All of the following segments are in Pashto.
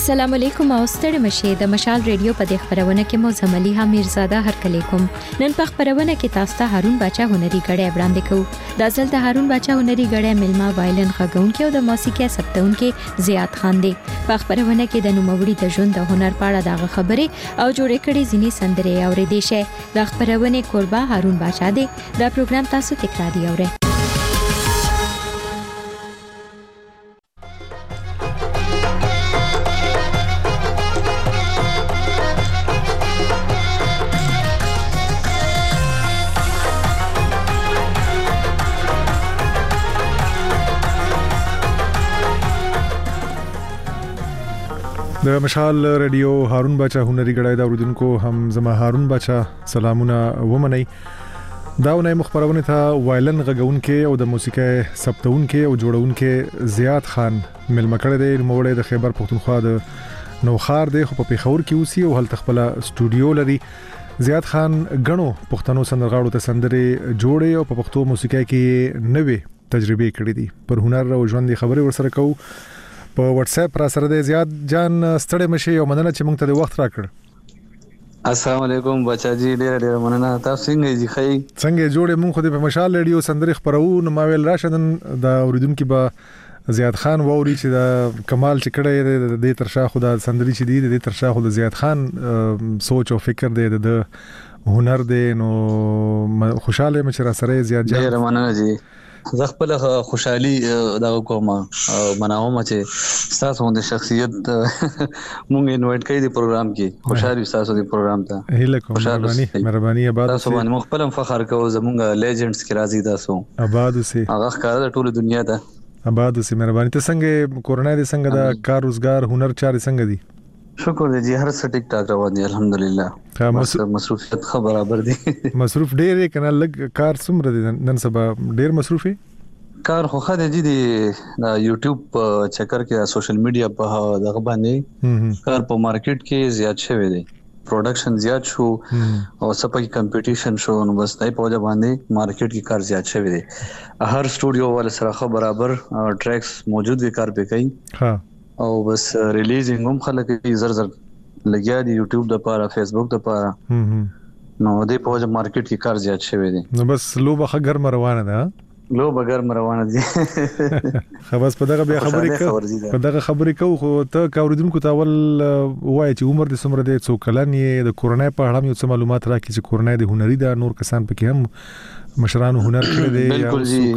السلام علیکم او ستړي مشه د مشال ریډیو په دې خبرونه کې مو زملیها میرزاده هرکلی کوم. نن په خبرونه کې تاسو ته هارون باچا هنري غړې وړاندې کوو. د اصل ته هارون باچا هنري غړې ملما وایلن غږونکي او د موسیقي ثبتونکي زیات خان دی. په خبرونه کې د نوموړي د ژوند د هنر په اړه دغه خبرې او جوړې کړې ځینې سندرې اورېدې شي. د خبرونه کوربه هارون باچا دی. دا پروګرام تاسو تکراري اورئ. د مشال ریډیو هارون باچا هنري غړای دا اوریدونکو هم زما هارون باچا سلامونه ومني. داونه مخبرونه ته وایلن غږونکي او د موسیقي ثبتونکي او جوړونکي زیات خان ملمکړه دی. موړې د خیبر پختونخوا د نوخار دی خو په پیښور کې اوسي او هل تخپل سټوډیو لري. زیات خان غنو پښتنو سندرغاړو ته سندرې جوړي او په پښتو موسیقي کې نوې تجربه کړې دي. پر هنر او ژوند خبرې ورسره کوو. په واتس اپ را سره د زیات جان ستړي مشي او مننه چې موږ ته د وخت راکړ. السلام علیکم بچا جی ډېر مننه. تاسو څنګه جی خی څنګه جوړې مونږ خو د مشال ریډیو سندرې خبرو نو ما ویل راشدن د اوریدونکو به زیات خان ووري چې د کمال چې کړه د ترشا خو د سندرې چې دی د ترشا خو د زیات خان سوچ او فکر دی د هنر دی. نو خوشاله مې چې را سره زیات جان ډېر مننه جی. زه خپل خوشحالي دا کوم مناوم چې تاسو د شخصیت مونږ انوایټ کړی دی پروګرام کې. خوشحالي تاسو د پروګرام ته هیله کوم. مهرباني آباد تاسو باندې مخبلم فخر کوو. زمونږ لیجنډز کې راځي تاسو آباد اوسئ. هغه ښکار ټول دنیا ته آباد اوسئ. مهرباني. ته څنګه کورونه دي څنګه د کار روزګار هنر چارې څنګه دي؟ شکر دی جی. هر څه ټیک ټاک روان دي الحمدلله. مصروفیت خو برابر دي. مصروف ډېر کنه لګ کار څومره دي نن سبا ډېر مصروفي کار خو خاله دي د یوټیوب چکر کې سوشل میډیا په دغه باندې کار په مارکیټ کې زیات شوی دی. پروډکشن زیات شو او سپای کمپټیشن شو نو بس دای په وجه باندې مارکیټ کې کار زیات شوی دی. هر سټوډیو ول سره خو برابر ټریکس موجود وي کار به کوي. ها او بس ریلیزینګ هم خلک زر لګیا دي یوټیوب د پاره فیسبوک د پاره. نو د په وجه مارکیټ کې کار زیات شوی دی. نو بس لوبه خګر روانه ده. لو بغیر روانه دي. خلاص په دغه بیا خبرې کوو خو ته کاوریدونکو ته ول وای چې عمر د سمره د څو کلن یې د کورونا په اړه یو څه معلومات راکړي چې کورونا د هنري دا نور کسان پکې هم مشرانو هنر کړی دی. بالکل جی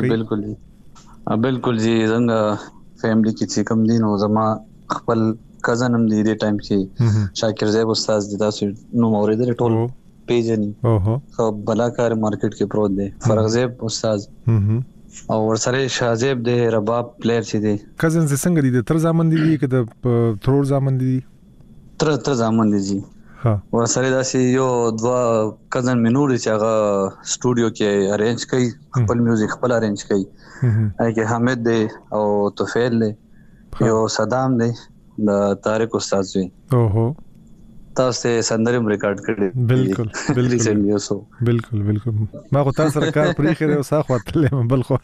بالکل جی. څنګه فیملی کې چې کوم دین او زما خپل کزن هم دی د ټایم کې شاکر زیب استاد د تاسو نو اوریدل ټول پیجن خو بلاکار مارکیټ کې پروت دی. فرغ زیب استاد او ورسره شازیب د رباب پلیئر چې دی. کزن څنګه دي؟ تر ځامن دي که د ترور ځامن دي؟ تر ځامن دي جی. ورسره داسې یو دوا کزن منور چې هغه سټوډیو کې ارینج کوي خپل میوزیک خپل ارینج کوي. هغه حمید دی او توفیل دی یو صدام دی د طارق استاد وی. اوهو تاسو سندرم ریکارډ کړی. بالکل ما خو تاسو سره کار پرې خره او ساخ وتلم بل خو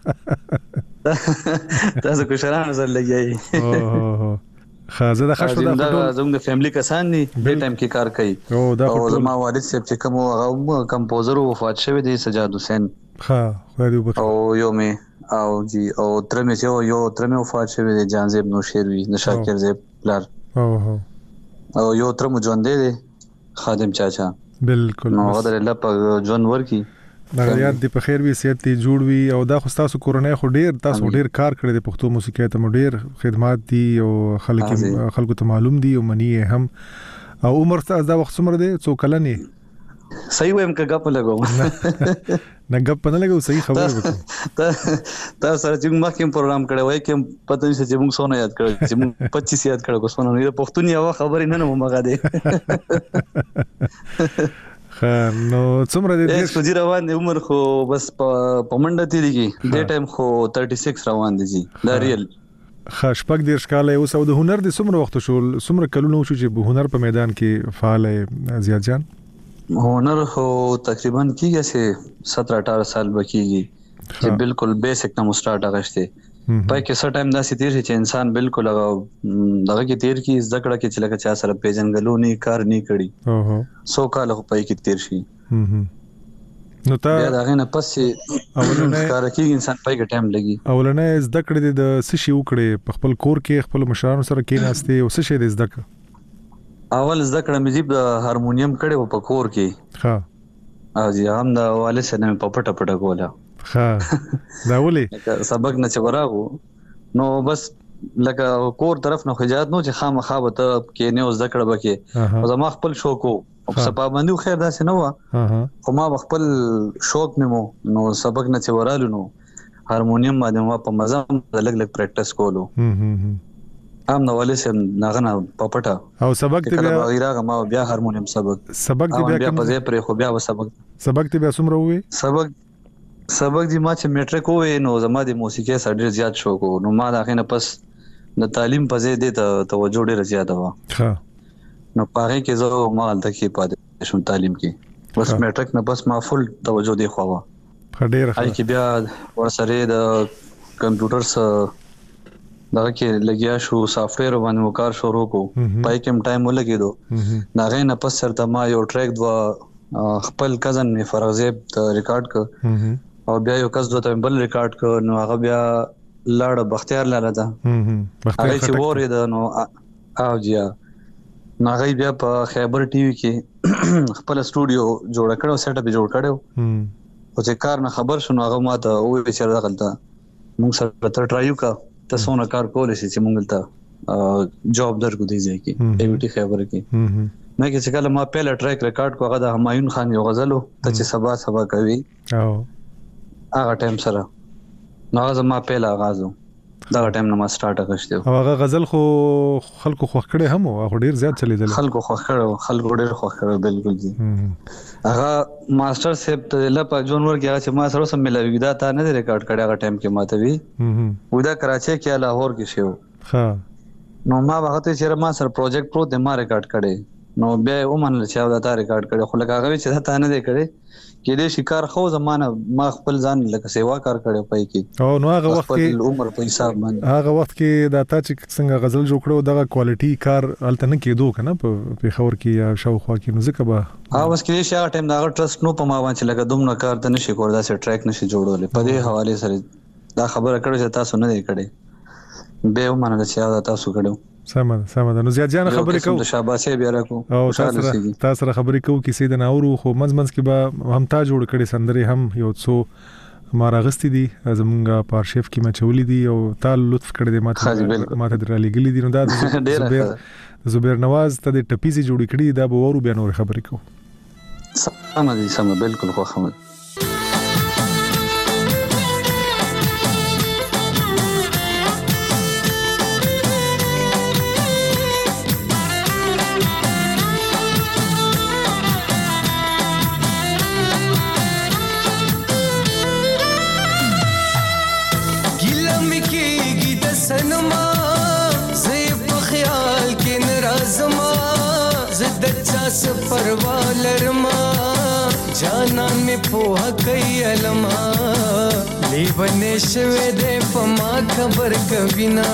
تاسو کو شران نظر لګیای. اوه خازه د خښو د زموږ د فیملی کسان دي په ټایم کې کار کوي. او زما والد صاحب چې کوم هغه کمپوزر وفات شوی دی سجاد حسین. ها خو دې وبخښه. او یو مې او جی او تر مې یو تر مې وفات شوی دی جان زیب نوشیروي د شاکر زیب پلار. او یو تر مو ژوند دی خادم چاچا. بالکل. نو غدر الله په ژوند ورکی دا یاد دی په خیر وي صحت دی جوړ وي. او دا خو تاسو کورونا خو تاسو ډیر کار کړی دی پښتو موسیقي ته مو ډیر خدمات دي او خلکو ته معلوم دي او منی هم. او عمر تاسو دا وخت څومره دی څو کلن یې؟ صحیح وایم که غپ لګوم نه غپ نه لګو صحیح خبره وکړه. تاسو سره چې موږ کوم پروګرام کړی وای کوم پته نشته چې موږ سونه یاد کړو چې موږ 25 یاد کړو کوم نه د پښتون یو خبرې نه مګه دی. نو څومره دې سوجي روان دي عمر خو بس په منډه تیریږي د ټایم خو 36 روان دي جی دا ریل. خشپک دیر شکاله اوس او د هنر د څومره وخت شو څومره کلونه شو چې په هنر په میدان کې فعال زیات جان؟ هنر خو تقریبا کیږي چې 17-18 سال بکیږي چې بالکل بیسیک نه مستارټ اغشته پای کې څه ټایم داسې تیر شي چې انسان بالکل دغه کې تیر کی ذکر کې چې لکه چا سره پیژنګلو نه کار نه کړي سو کال خو پای کې تیر شي نو تا دا غنه پس اولنه کار کې انسان پای کې ټایم لګي اولنه زده کړې د سشي وکړې په خپل کور کې خپل مشرانو سره کې ناشته او سشي د زده کړ اول زده کړم چې د هارمونیم کړي په کور کې ها اځي هم د والد سره په پټه کوله ها دا ولي سبق نه چې وراغو نو بس لکه کور طرف نه خجات نو چې خامخا به ته کې نه زده کړه بکې او زما خپل شوق او سپابندو خیر داسې نه و خو ما خپل شوق مې نو سبق نه چې ورالو نو هارمونیم باندې ما په مزه لګ پریکټیس کولو هم نو ولې سم ناغنه پپټه او سبق دی بیا غیره ما بیا هارمونیم سبق دی بیا په ځای پر خو بیا سبق دی بیا څومره وې سبق دی ما چې میټریک وې نو زما د موسیقي سره ډیر زیات شوق نو ما دا غنه پس د تعلیم په ځای د توجه ډیر زیات و ها نو پاره کې زه ما د کې پاتې شوم تعلیم کې بس میټریک نه بس ما فل توجه دی خو وا ډیر هاي کې بیا ورسره د کمپیوټر سره دا کې لګیا شو سافټویر باندې وکړ شروع کو پای کې ټایم ولګیدو دا غینه پس سره ما یو ټریک دوا خپل کزن می فرغزیب ته ریکارډ ک او بیا یو کس دوته بل ریکارډ ک نو هغه بیا لاړ بختیار لاله دا هغه چې وره ده نو او جیا نو هغه بیا په خیبر ټي وي کې خپل سټوډیو جوړ کړو سیټ اپ جوړ کړو او چې کار نه خبر شنو هغه ماته وې چې راغلتا موږ سره تر ټرایو کا تاسو نه کار کولای شئ چې موږ ته جاب درکو دی ځکه ایوټي خبره کې مې چې کله ما پهلا ټریک ریکارډ کو هغه د همایون خان یو غزلو ته چې سبا کوي او هغه ټایم سره نو هغه ما پهلا غازو دا ټایم نه ما سٹارټ کړشته او هغه غزل خو خلکو خوښ کړي هم او ډیر زیات چلیدل خلکو خوښ ډیر خوښ کړو بالکل جی هغه ماستر صاحب ته لپاره جونور کې هغه چې ما سره سم ملوي دا تا نه ریکارډ کړی هغه ټایم کې ماته وی ودا کراچي کې لاهور کې شو ها نو ما وخت چې ما سره پروجیکټ پرو د ما ریکارډ کړي نو بیا ومنل چې دا تا ریکارډ کړي خو لکه هغه چې تا نه دی کړی کې دې شکار خو زمانه ما خپل ځان لکه سیوا کار کړو پای کې او نو هغه وخت کې عمر په حساب باندې هغه وخت کې دا تا چې څنګه غزل جوړ کړو دغه کوالټي کار الته نه کېدو کنه په خبر کې یا شاوخوا کې نو ځکه به بس کې شي ټایم دا ټرست نو په ما باندې لکه دومره کار ته نشي کول دا سه ټریک نشي جوړول په دې حواله سره دا خبره کړو چې تاسو نه دی کړی به ومنل چې دا تاسو کړو سمه نو زیات جان خبرې کوو شاباسه بیا راکو او تاسو خبرې کوو کې سیده ناورو خو منځ کې به هم تا جوړ کړي سندري هم یو څو مارغستی دي زمونږه پارشیف کې مچولې دي او تال لطف کړی دي ماته درالي ګلې دي نو دا زبیر نواز ته د ټپیزي جوړ کړي دا به ورو بیا نور خبرې کوو سمه بالکل خو خمد پروالرما جانا می پوها کئی علما لیونے شوے دے پما خبر کبینا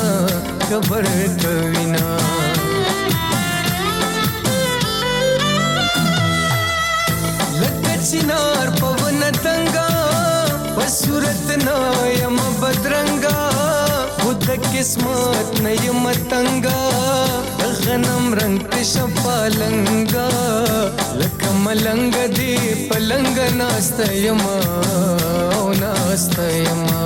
لکچنار پون تنگا پسورت نایم بدرنگا خود قسمت نیم تنگا غنم رنگ شپالنگا لکه ملنګ دی پلنګ ناستیما او ناستیما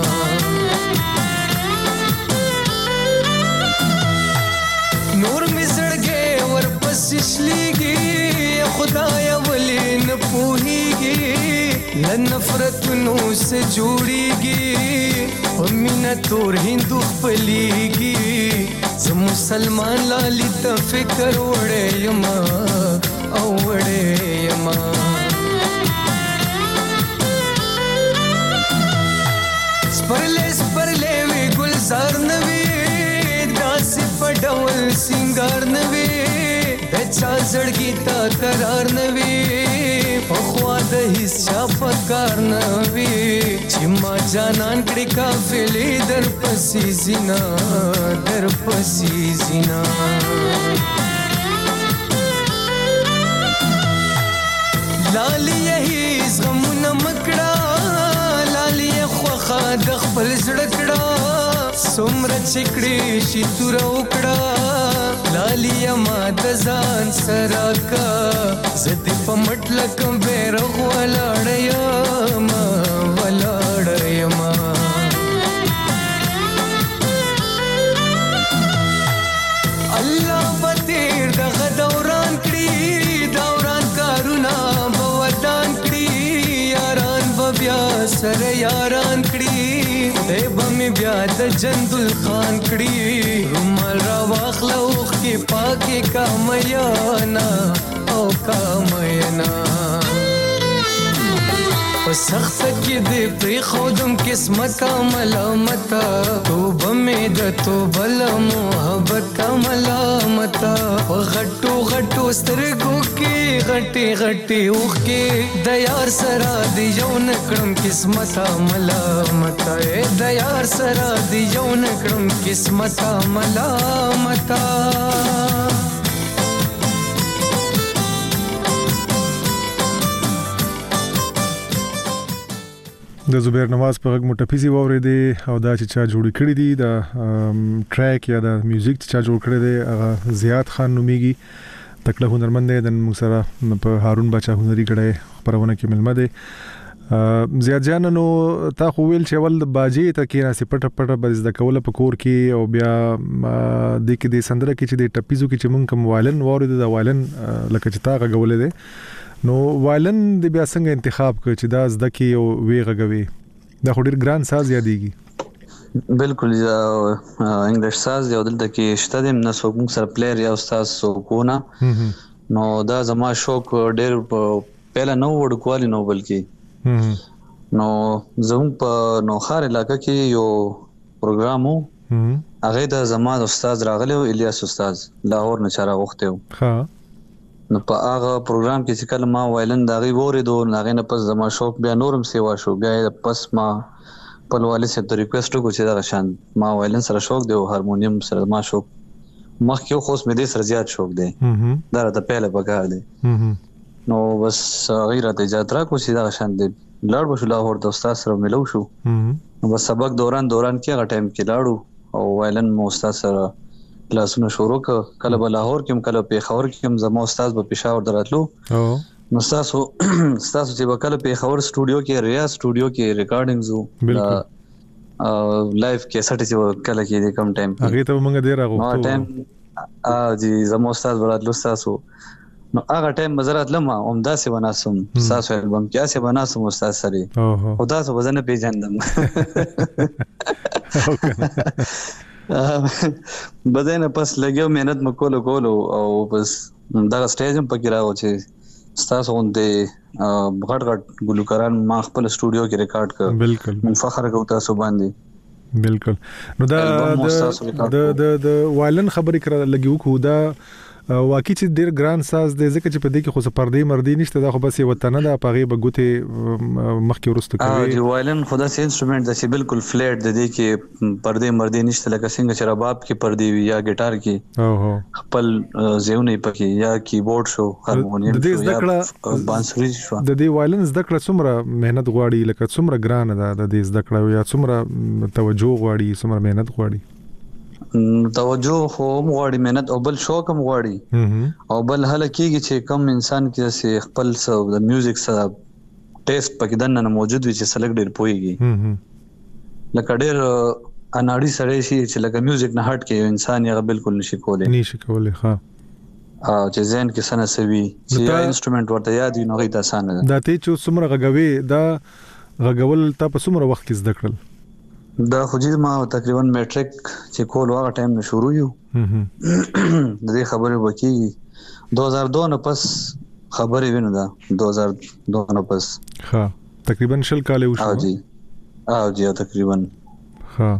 نور می زړګي ورپسې شليږي خدایا ولې نه پوهیږي لنفرتونو سے جوړیږي ومنه تور هندو خپلېږي زه مسلمان لالی ته فکر وړې یما او وړې یما سپرلې وی ګلزار نوي داسې پډول سنگار نوي د چا زړګي تا قرار نوي په خوا د هیڅ چا پکار نوي چې زما جانان کړي قافلې در پسې زینا در پسې زینا لالی هیڅ غمونه مکړه لالی خوخه د خپل زړه کړه څومره چکړې شي تور وکړه لالی ما د ځان سره کا زدي په مټلک بیرغ ولاړ یم الله بتیر دغه دوران کړي دوران کارونه بودان کړي یاران بیا سره یاران کړي دیبه می بیا د جندل خان کړي رومال را واخلوخ کې پاکي کامیانا او کامیانا سخت کې دې پری خودم قسمت ملامت توبه مې د توبه له محبت ملامت غټو غټو سترګو کې غټي غټي اوخ کې د یار سره دی یو نکړم قسمت ملامت د یار سره دی یو نکړم قسمت ملامت د زبیر نواز په غږ مټفیزي واورېدې او دا چې چا جوړ کړی دی د ټریک یا د میوزیک چې چا جوړ کړی دی هغه زیات خان نومیږي تکړه هنرمند دی د موږ سره په هارون باچا هنري غړې خبرونه کې ملمه دی زیات جان نو تا خو ویل چې ول باجی ته کې راسي پټ پټ بز د کوله په کور کې او بیا د کې د سندره کې چې د ټپیزو کې چې مونږ کوم وایلن واورېد د وایلن لکه چې تا غولې دی نو وایلن د بیا څنګه انتخاب کړ چې دا زده کې او وی غوي دا خو ډیر ګران ساز یادېږي بالکل انګلیش ساز یو دلته کې شته د نسو موږ سره پلیئر یا استاد سو کونا نو دا زما شوق ډیر پهلا نو وړکوالي نو بلکې نو زموږ په نوخار علاقې کې یو پروګرامو هغه د زما استاد راغلی الیاس استاد لاهور نه چاره غوښته ها نو په هغه پروګرام کې چې کله ما وایلن داغي وریدو هغه نه پس زما شوق بیا نورم سیوا شو بیا پس ما په والي سره د ریکوست کو چې دا شان ما وایلن سره شوق دی او هارمونیم سره ما شوق مخکې خو مې دې سره زیات شوق دی دا راته پهله بګار دی نو بس غیره ته اجازه را کو چې دا شان دی لړ بشو لاهور د استاد سره ملو شو نو بس سبق دوران کې هغه ټایم کې لاړو او وایلن مو استاد سره کلاسونه شروع کله په لاهور کې کله په خاور کې زمو استاد په پېښور دراتلو نو تاسو چې وکاله په خاور سټوډیو کې ریا سټوډیو کې ریکارډینګز وو لایف کې سټ چې کله کې د کم ټایم هغه ته موږ ډیر راغوښتو نو ټایم جی زمو استاد دراتلو تاسو نو هغه ټایم مزرات لمه عمده سي وناسم تاسو البم کې اسه وناسم استاد سره او تاسو وزن پیژندم بدنه پس لګیو مهنت مکول او بس دا سټیج هم پکې راو چې تاسو غونډه غټ ګلوکاران ما خپل سټوډیو کې ریکارډ کړ بالکل من فخر کوم تاسو باندې بالکل نو دا د وایلن خبرې کړه لګیو کو دا واقعي چې ډیر ګران ساز دی ځکه چې په دې کې خو پردې مردې نشته دا خو بس یو وطن نه پغه بغوته مخکې ورسته کوي دی وایلن خدا سي انسټرومنټ د سی بالکل فلیټ د دې کې پردې مردې نشته لکه څنګه چې رباب کې پردې وي یا ګټار کې خپل زیونه پکې یا کیبورډ شو هارمونیم شو یا بانسری شو د دې وایلن زده کړه څومره مهنت غواړي لکه څومره ګران ده د دې زده کړه یا څومره توجه غواړي څومره مهنت غواړي توجه خو غواړي مهنت او بل شوق هم غواړي او بل هله کېږي چې کم انسان کې چې خپل د میوزیک سره ټیسټ پکې دنه موجود وي چې سلیکټ ډیر پويږي لکه ډیر اناړي سره شي چې لکه میوزیک نه هټ کې انسان یې بالکل نشي کولای ها چې ذهن کې سنه سوي چې انسټرومنټ ورته یاد وي نو غي آسان ده دا ته چې څومره غږوي دا غږول تا په څومره وخت کې زده کړل دا خو چې ما تقریبا میټریک چې کول هغه ټایم نه شروع یو د دې خبرې وکي 2002 نه پس خبرې وینم دا 2002 نه پس ها تقریبا شل کال وشو او جی تقریبا ها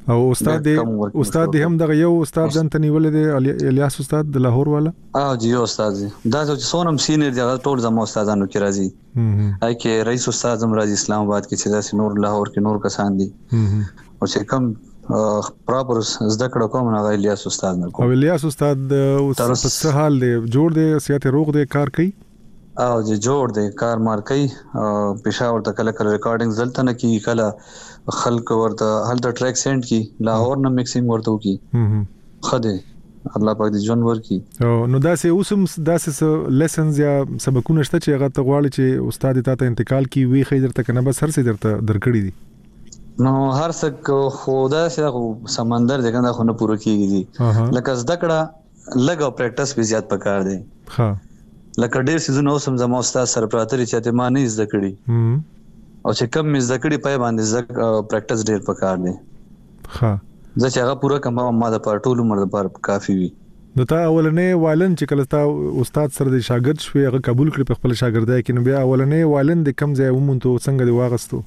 او استاد دی هم دغه یو استاد ځان ته نیولې دی الیاس استاد د لاهور والا جی استاد دا چې سونم سینیر دی ټول زمو استادانو کې راځي آی کې رئیس استاد زم راځي اسلام آباد کې چې دا نور لاهور کې نور کسان دي او چې کم پراپر زده کړه کوم نه الیاس استاد نه کوم. الیاس استاد په څه حال دی؟ جوړ دی؟ صحت روغ دی؟ کار کوي؟ جی جوړ دی، کار مار کوي. پېښور ته کله کله ریکارډینګ زلته نه کی، کله خلک ورته هلته ټریک سینډ کی، لاهور نه میکسینګ ورته کی. خدای الله پاک دې ژوند ورکړي. نو داسې اوسم داسې لیسنز یا سبقونه شته چې هغه ته غواړي چې استاد ته انتقال کی وی خې درته کنه بس هر څه درته درکړي دي؟ نو هر څه خدا سره سمندر ځکه دا خو نه پوره کیږي. لکه زده کړه لګ او پریکټس به زیات پکار دی. ها لکه ډېر سيزونه اوسم زمو استاد سره پراتري چې ته ما نه زده کړي او چې کم مې زده کړي پای باندې پریکټس ډېر پکار دی. ها ځکه هغه پوره کما ما د پټول عمر لپاره کافي وي. دته اولنې وایلن چې کله تا استاد سره د شاګرد شوی هغه قبول کړ په خپل شاګردای کې، نو بیا اولنې وایلن د کم ځای ومنته څنګه دی واغستو؟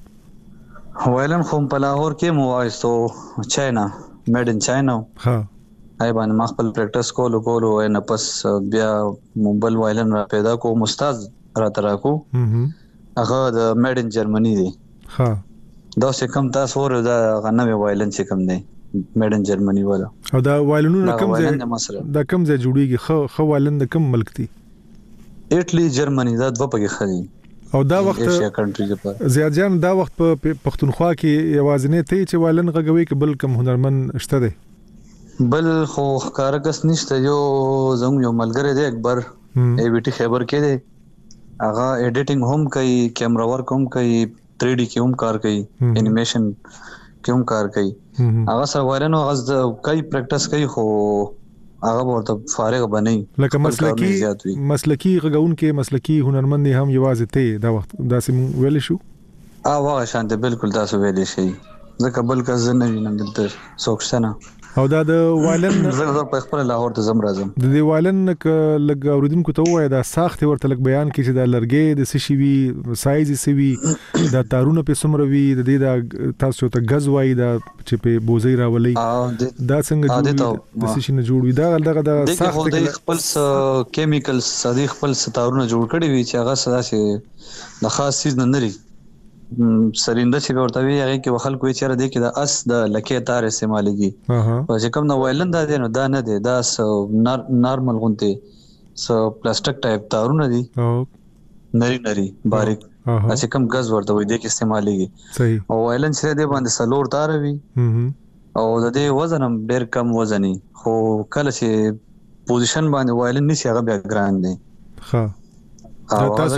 وایلن خو په لاهور کې مو وایستو، چاینا میډ ان چاینا. ها هاي باندې ما خپل پریکټس کولو نه پس بیا موبایل وایلن را پیدا کوم، استاد را تراکو هغه د میډ ان جرمني دی. ها دا څه کم تاسو ور دا غنوي وایلن چې کم دی میډ ان جرمني والا. او دا وایلنونه کم ځای دا کم ځای جوړیږي؟ خو وایلن د کم ملک دی؟ ایټلی جرمني دا دوه پکې خدي. او دا وخت زیات جان دا وخت په پښتونخوا کې یوازینی ته چې وایلن غږوي کې بل کم هنرمن شته دی؟ بل خو کارکس نشته. یو زموږ یو ملګری دی اکبر ای وی ټی خیبر کې دی، هغه ایډیټینګ هم کوي، کیمرا ورک هم کوي، 3D کې هم کار کوي، انیمیشن کې هم کار کوي. هغه سره وایلن او غز کوي پریکټس کوي، خو هغه ورته فارغ بنئ. لکه مسلکی غږون کې مسلکی هنرمند هم یوازې ته دا وخت داسې ویل شو؟ واغه شانته بالکل تاسو ویل شي، ځکه بل کس نه وینم دلته څوک نه. او دا د وایلن زه په خپل لاهور ته زم راځم. د دې وایلن لګ اوریدونکو ته وای دا ساخت ورته لګ بیان کړي چې دا لرګي د سشي وی سایز سی وی دا تارونه په سمره وی د دې دا تاسو ته غز وای دا چې په بوزي راولي دا څنګه جوړ د سشي نه جوړ وی دا ساخت د خپل کیمیکلز صدیق خپل ستارونه جوړ کړي وی چې هغه سدا چې د خاص چیز نه لري. سرینده چې ورته وی هغه کې وخل کوئی چیرې دی کې د اس د لکې تار استعماليږي. او چې کوم نو وایلن دا دی نو دا نه دی، دا نارمل غونته سو پلاستیک ټایپ تارونه دي، نری باریک، چې کوم غاز ورته وی دی کې استعماليږي. صحیح. او وایلن چې دی باندې سلور تار وی او د دې وزن هم ډېر کم وزني، خو کله چې پوزیشن باندې وایلن نشي هغه بیا ګران دی. ها تاسو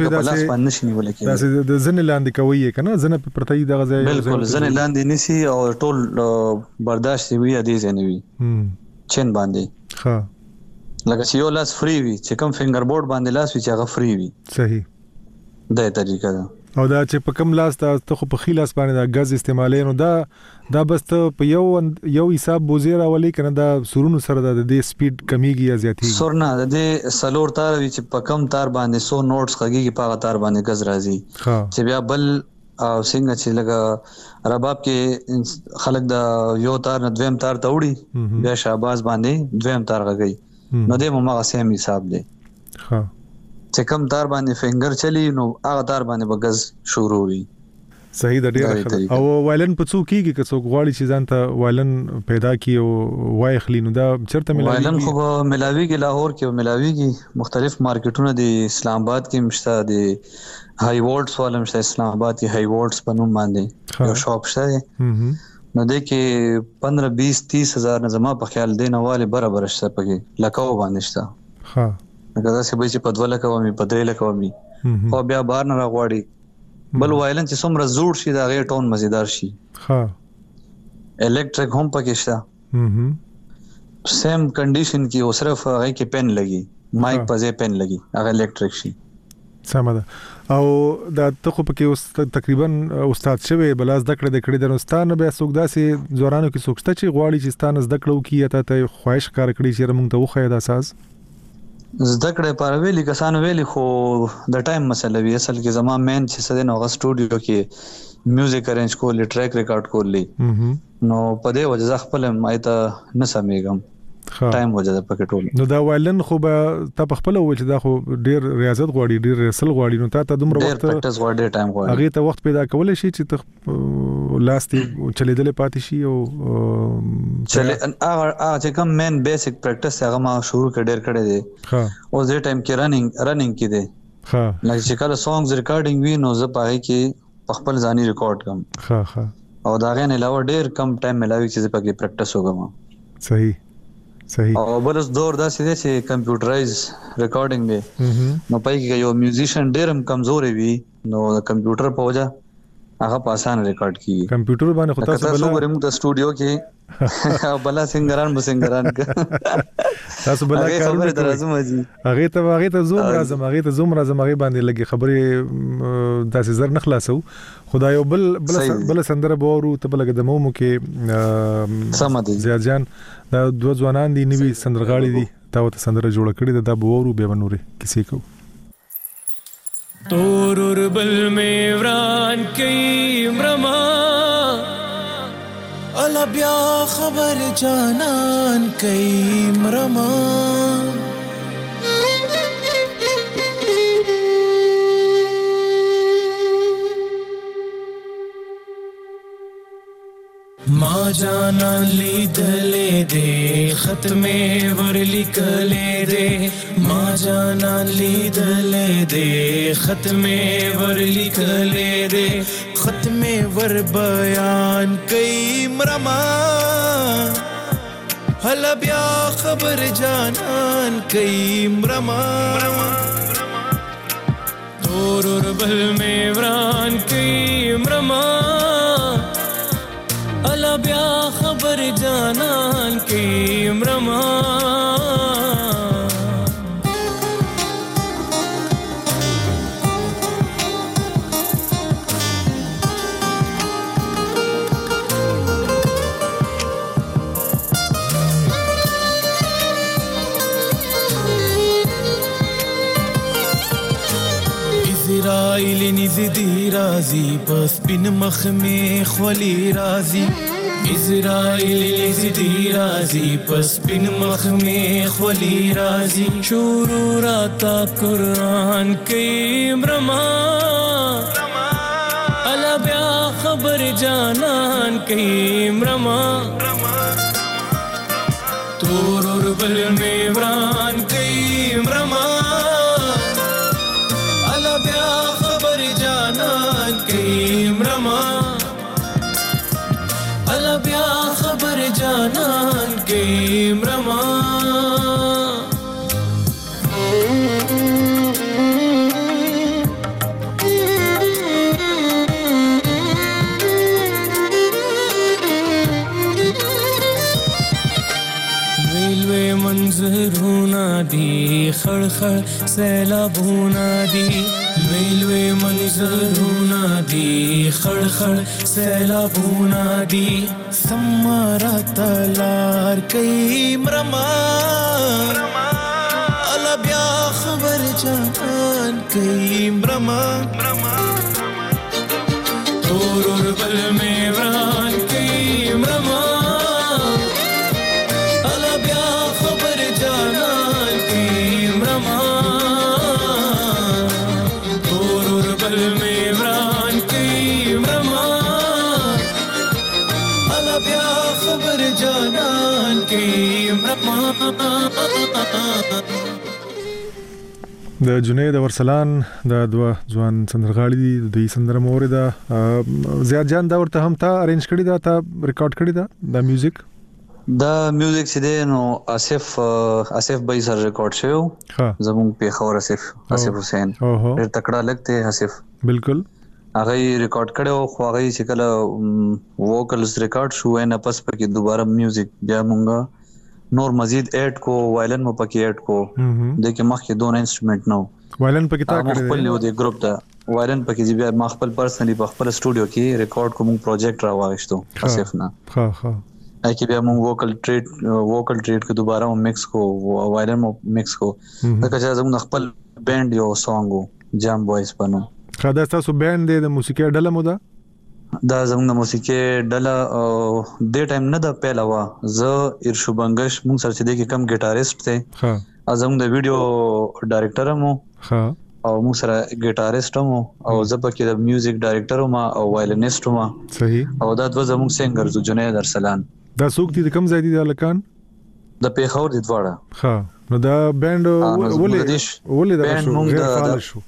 دا د زن لاندې کوي کنه، زن په پرتای دغه ځای بالکل زن لاندې نسی او ټول برداشت وي ادي زنوي چین باندې. ها لکه چې یو لاس فری وي، چې کوم فینګر بورډ باندې لاس وي چې هغه فری وي. صحیح. دا طریقه ده. او دا چې په کم لاس ته خو په خیلاس باندې دا غاز استعمالي نو دا بس ته په یو حساب بوزیر اولی کنه دا سورونو سره د دې سپیډ کمیږي یا زیاتیږي؟ سورنا د دې سلور تار وی چې په کم تار باندې 100 نوټس خګيږي، په تار باندې غاز راځي چې بیا بل او څنګه چې لګا رباب کې خلک دا یو تار نه دویم تار ته وړي، بیا شاباز باندې دویم تار غږي، نو دې مو هغه سیم حساب دی. ها چې کوم تار باندې فینګر چلی نو هغه تار باندې بغز شروع وي. صحیح د ډیره. او وایلن په څو کېږي که څوک غواړي چې ځان ته وایلن پیدا کی او وای خلی نو دا چرته ملاوي؟ وایلن خو ملاويږي لاهور کې ملاويږي، مختلف مارکیټونه دي، اسلام آباد کې مشته دي، هاي وولټس والم شته، اسلام آباد کې هاي وولټس په نوم باندې یو شاپ شته نو د کې 15-20-30 هزار نه زما په خیال دی نواله برابر شته پکې لکاو باندې شته. ها دا څه به چې په 2 لک ومي په 3 لک ومي او بیا بار نه راغواړي. بل وایلن چې څومره زوړ شي دا غیر ټون مزیدار شي. ها الکتریک هم پکې شته، سیم کنډیشن کې او صرف هغه کې پن لګي، مایک په ځای پن لګي، هغه الکتریک شي. سمه ده. او دا ته خو پکې تقریبا استاد شوی بلاز دکړه د کړي درستانه به څوک داسې زورانو کې سوچته چې غواړي چې ستانه زده کړو کې ته خواهش کار کړی چې موږ ته وخه د اساس زده کړې پر ویلي کسانو ویلي خو د ټایم مسله وی اصل کې زما مین چې څه نو غو سټوډیو کې میوزیک ارینج کول ټریک ریکارډ کولې نو په دې وجه خپل مایته نه سمېږم ټایم وجه د پکې ټول نو دا وایلن خو به تا په خپل وجه دا خو ډیر ریاضت غواړي ډیر رسل غواړي نو تا دومره وخت پریکټیس غواړي ټایم غواړي هغه ته وخت پیدا کولای شي چې ته لاستي چلیدل پاتې شي او چلې هغه چې کوم مین بیسیک پریکټیس هغه ما شروع کړ ډیر دي ها او زه ټایم کې رننګ کې دي ها لکه چې کله سونګز ریکارډینګ وی نو زه پاره کې خپل ځاني ریکارډ کوم ها او دا غن علاوه ډیر کم ټایم ملاوي چې پکې پریکټیس وکم صحیح او بلس دور دا چې کمپیوټرایز ریکارډینګ دی نو پای کې یو میوزیشن ډیرم کمزوري وي نو د کمپیوټر په وجه هغه په آسان ریکارډ کیږي کمپیوټر باندې خو تاسو بل ورم د سټوډیو کې بلا سنگران تاسو بل کارونه درازم دي هغه ته زوم راځم هغه باندې لګي خبرې تاسو زر نه خلاصو خدای بل سندره بورو ته بل قدمو مو کې سم دي زیاد جان دا دوه ځوانان دي نوی سندرغاړي دي دا ته سندره جوړ کړي دا بورو به ونوري کسی کو تور بل میں وران کی مرما الا بیا خبر جانان کی مرما ما جانا لیدلے دے ختم ور لکلے دے ما جانا لیدلے دے ختم ور لکلے دے ختم ور بیان کئی مرما حل بیا خبر جانان کئی مرما تور بل میں وران کئی مرما الا بیا خبر جانان کی مرما اسرائیل نزدی رازی پس بن مخ میں خولی رازی اسرائیل نزدی رازی پس بن مخ میں خولی رازی شروع راتا قرآن کی مرما الا بیا خبر جانان کی مرما تور بل میں وران کی مرما کی مرما الا بیا خبر جانان کی مرما ویلوے منظر ہونا دی خڑ خڑ سیلاب ہونا دی ویلوے منظر ہونا دی خڑ خڑ سیلاب ہونا دی سمارا تالار کئی مرما الا بیا خبر جانان کئی مرما تور بل میں وران کئی مرما الا بیا خبر جانان کئی مرما د جنید ورسلان د دوه ځوان سندرغاړي دي د دوی سندره مورده زیاد جان دا ورته هم تا ارینج کړی دا تا ریکارډ کړی دا د میوزیک چې دی نو آصف بھائی سره ریکارډ شوی زمون په خور آصف حسین ډېر تکړه لګته آصف بالکل هغه ریکارډ کړو خو هغه چې کله ووکلز ریکارډ شو نه پس پکې دوباره میوزیک بیا مونږه نور مزید ایڈ کو وایلن مو پکې ایڈ کو دغه مخکې دوه انسټرومنټ نو وایلن پکې تا کړی خپل یو دی ګروپ دا وایلن پکې بیا ما خپل پرسنلی په خپل سټوډیو کې ریکارډ کوم پروجیکټ راوښتو آصف نه ها اکی بیا مونږ ووکل ټریټ کو دوباره مکس کو وایلن مکس کو دا چې زموږ خپل بینډ یو سانګ جام بوایز پنو خدا تاسو بینډ د موسیقي ډله مو دا زموږ موسیقي ډله د ټایم نه د پهلا وا ز ارشو بنگش مونږ سره چې د کم ګیټاریست ته ها زموږ د ویډیو ډایرکټر مو ها او موږ سره ګیټاریست مو او زبکه د میوزیک ډایرکټر ما او وایلنیست ما صحیح او دا د زموږ سنگر جنید ارسلان دا څوک دي کم ځای دي د لکان د پیښور د دواړه ها نو دا بینډ ولې دا شو غیر فعال شو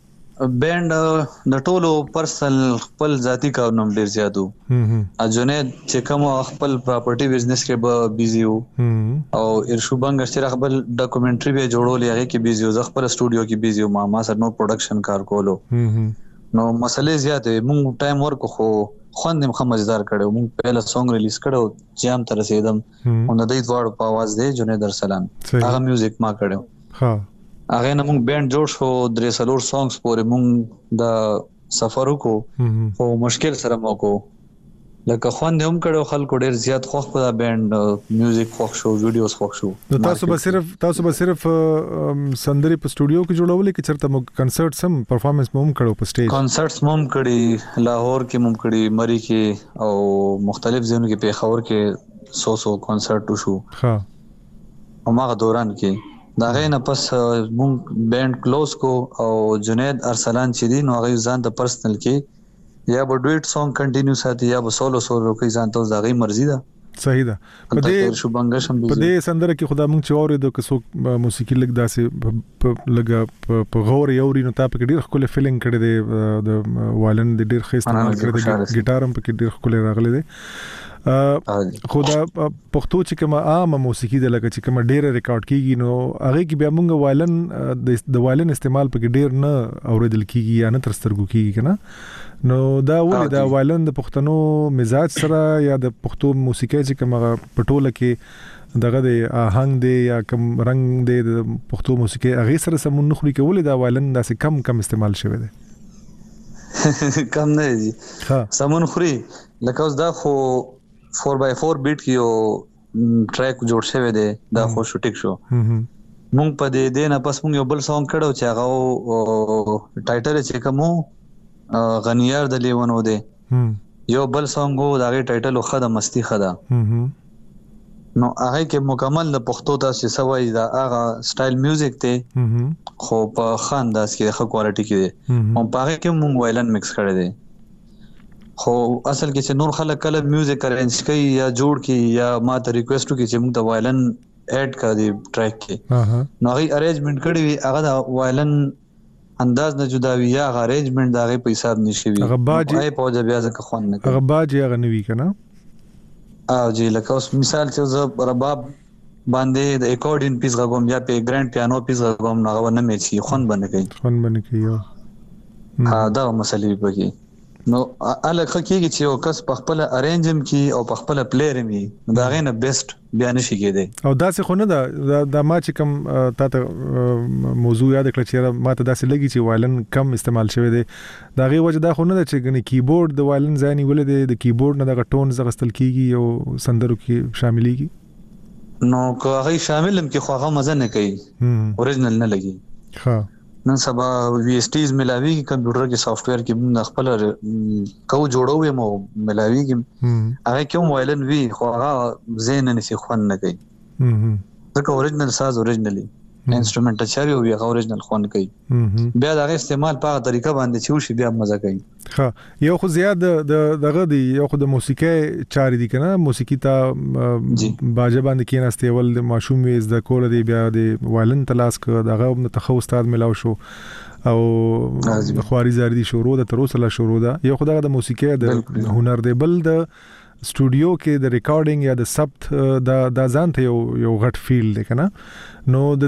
بینډ د ټولو پرسنل خپل ذاتی کارونو ډیر زیاتو ا جنید چې کوم خپل پراپرټي بزنس کې به بيزي وو او ارشو بنگش چې خپل ډاکومنټري به جوړول هغه کې بيزي وو خپل سټوډیو کې بيزي وو ما سره نو پروډکشن کار کولو نو مسلې زیاتې مونږ ټایم ورکو خو خوندم خمجدار کړو مونږ پهلا سونګ ریلیز کړو جام تر رسیدم او د دې دوړ په आवाज دی جنید ارسلان هغه میوزیک ما کړو ها هغه نه مونږ بینډ جوړ شو درې څلور سانګز پورې مونږ د سفر وکړو او مشکل سره مو کو لکه خوند هم کړو خلکو ډیر زیات خوښ په بینډ میوزیک خوښ شو ویډیوز خوښ شو تاسو به صرف سندري په سټوډیو کې جوړولې کې چرته مو کنسرټس هم پرفارمنس مو هم کړو په سټیج کنسرټس مو هم کړی لاهور کې مو کړی مری کې او مختلف ځایونو کې پیښور کې 100 کنسرټ وشو ها هماغه دوران کې دا غینه پس مونږ بینډ کلوز کو او جنید ارسلان چې دی نو هغه ځان د پرسنل کې یا به ډویټ سانګ کنټینیو ساتي یا به سولو کوي ځان ته زغی مرزي ده صحیح ده په دې سندره کې خدا مونږ چې اورېدو کې څوک موسیقي لګ داسې لګا په غور یوري نو تا په ډیر خپل فیلینګ کړی دی د وایلن د ډیر ښه استعمال کړی دی ګیټار هم په ډیر خپل راغلی دی خدا پښتو چې کومه عام موسیقي د لکه چې کومه ډیره ریکارډ کیږي نو هغه کې بیا موږ وایلن د وایلن استعمال په ډیر نه اوریدل کیږي یا نه تر سترګو کیږي کنه نو دا ولې دا وایلن د پښتنو مزاج سره یا د پښتو موسیقي چې کومه پټوله کې دغه د آهنګ دی یا کم رنگ دی د پښتو موسیقي هغه سره سمون نخري کولې دا وایلن داسې کم استعمال شوی دی کم نه دي سمون خوري لکه اوس دا خو 4x4 بیٹ کې یو ټریک جوړ شوی دی دا خو شوټیک شو مونږ په دې نه پس مونږ یو بل سانګ کړو چې هغه ټایټل چې کوم غنیار د لیونو دی یو بل سانګ وو دا غي ټایټل خو د مستی خدا نو هغه کې مکمل د پښتو تاسو سوي دا هغه سټایل میوزیک ته خو په خانداس کې ښه کوالټي کې دی او په هغه کې مونږ وایلن مکس کړی دی خو اصل کې چې نور خلک کله میوزیک ارینج کوي یا جوړ کی یا ما ته ریکوست کوي چې موږ د وایلن اډ کړو دی ټریک کې نو هغه ارینجمنت کړی وي هغه د وایلن انداز نه جدا وي یا هغه ارینجمنت دا غي په حساب نشي وي هغه باج په بیا ځکه خوان نه هغه باج هغه نوي کنه او جی لکه اوس مثال چې ز رباب باندې د اکورډین پیس غوم یا په ګرانډ پیانو پیس غوم نه غو نه میچي خون باندې کوي ها دا مسلې بږي نو الګ خکېږي چې یو کس په خپل ارینجم کې او په خپل پلیرم کې دا غینه بیسټ بیان شي کېده او دا څه خو نه دا ما چې کوم تاسو موضوع یاد کړی چې ما ته داسې لګي چې وایلن کم استعمال شوی دی دا غي وجه دا خو نه چې غني کیبورډ د وایلن ځای نیول دی د کیبورډ نه د ټون زغستل کیږي او سندرو کې شاملېږي نو که هغه شاملم کې خو هغه مزه نه کوي اوریجنل نه لګي ها نن سبا وی اس ټیز ملاوي کمپیوټر کې سافټ ویر کې خپل کو جوړوي مو ملاوي کې هغه کوم وایلن وی خو هغه زین نه سي خوان نه کوي ځکه اوریجنل ساز اوریجنلی انسټرومنټ چاري او هغه اوریجنل خوان کوي بیا دا استعمال په طریقه باندې چې وشي بیا مزه کوي ها یو خو زیات دغه دی یو خو د موسیقي چاري دي کنه موسیقي ته باجه باندې کېناستي ول د ماشوم ویز د کول دی بیا د وایلن تلاس ک دغه نه تخو استاد ملاو شو او خواري زاردي شروع د تروسله شروع ده یو خو د موسیقي د هنر دی بل د سټوډیو کې د ریکارډینګ یا د ثبت د ځان ته یو غټ فیل دی کنه نو د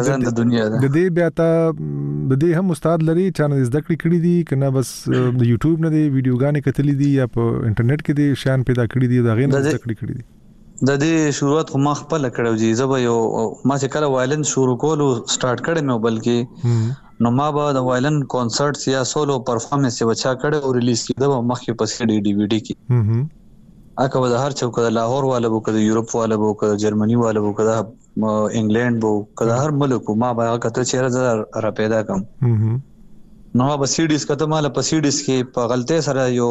دې بیا تا د دې هم استاد لري چې نه زده کړی دي کنه بس د یوټیوب نه دی ویډیوګانې کتلې دي یا په انټرنیټ کې دي شان پیدا کړی دي دا غي نه زده کړی دي د دې شروعات خو ما خپل کړو جی زب یو ما چې کله وایلن شروع کولو سٹارټ کړم نو بلکې نو ما به د وایلن کنسرټس یا سولو پرفارمنس وچا کړو او ریلیز کړو مخکې پسې ډي وی ډي کې اکه د هر چوک د لاهور والا بو کده یورپ والا بو کده جرمنی والا بو کده انګلند بو کده هر ملک ما به کته چیرې را پیدا کم نو به سی ډیز کته مال په سی ډیز کې په غلطه سره یو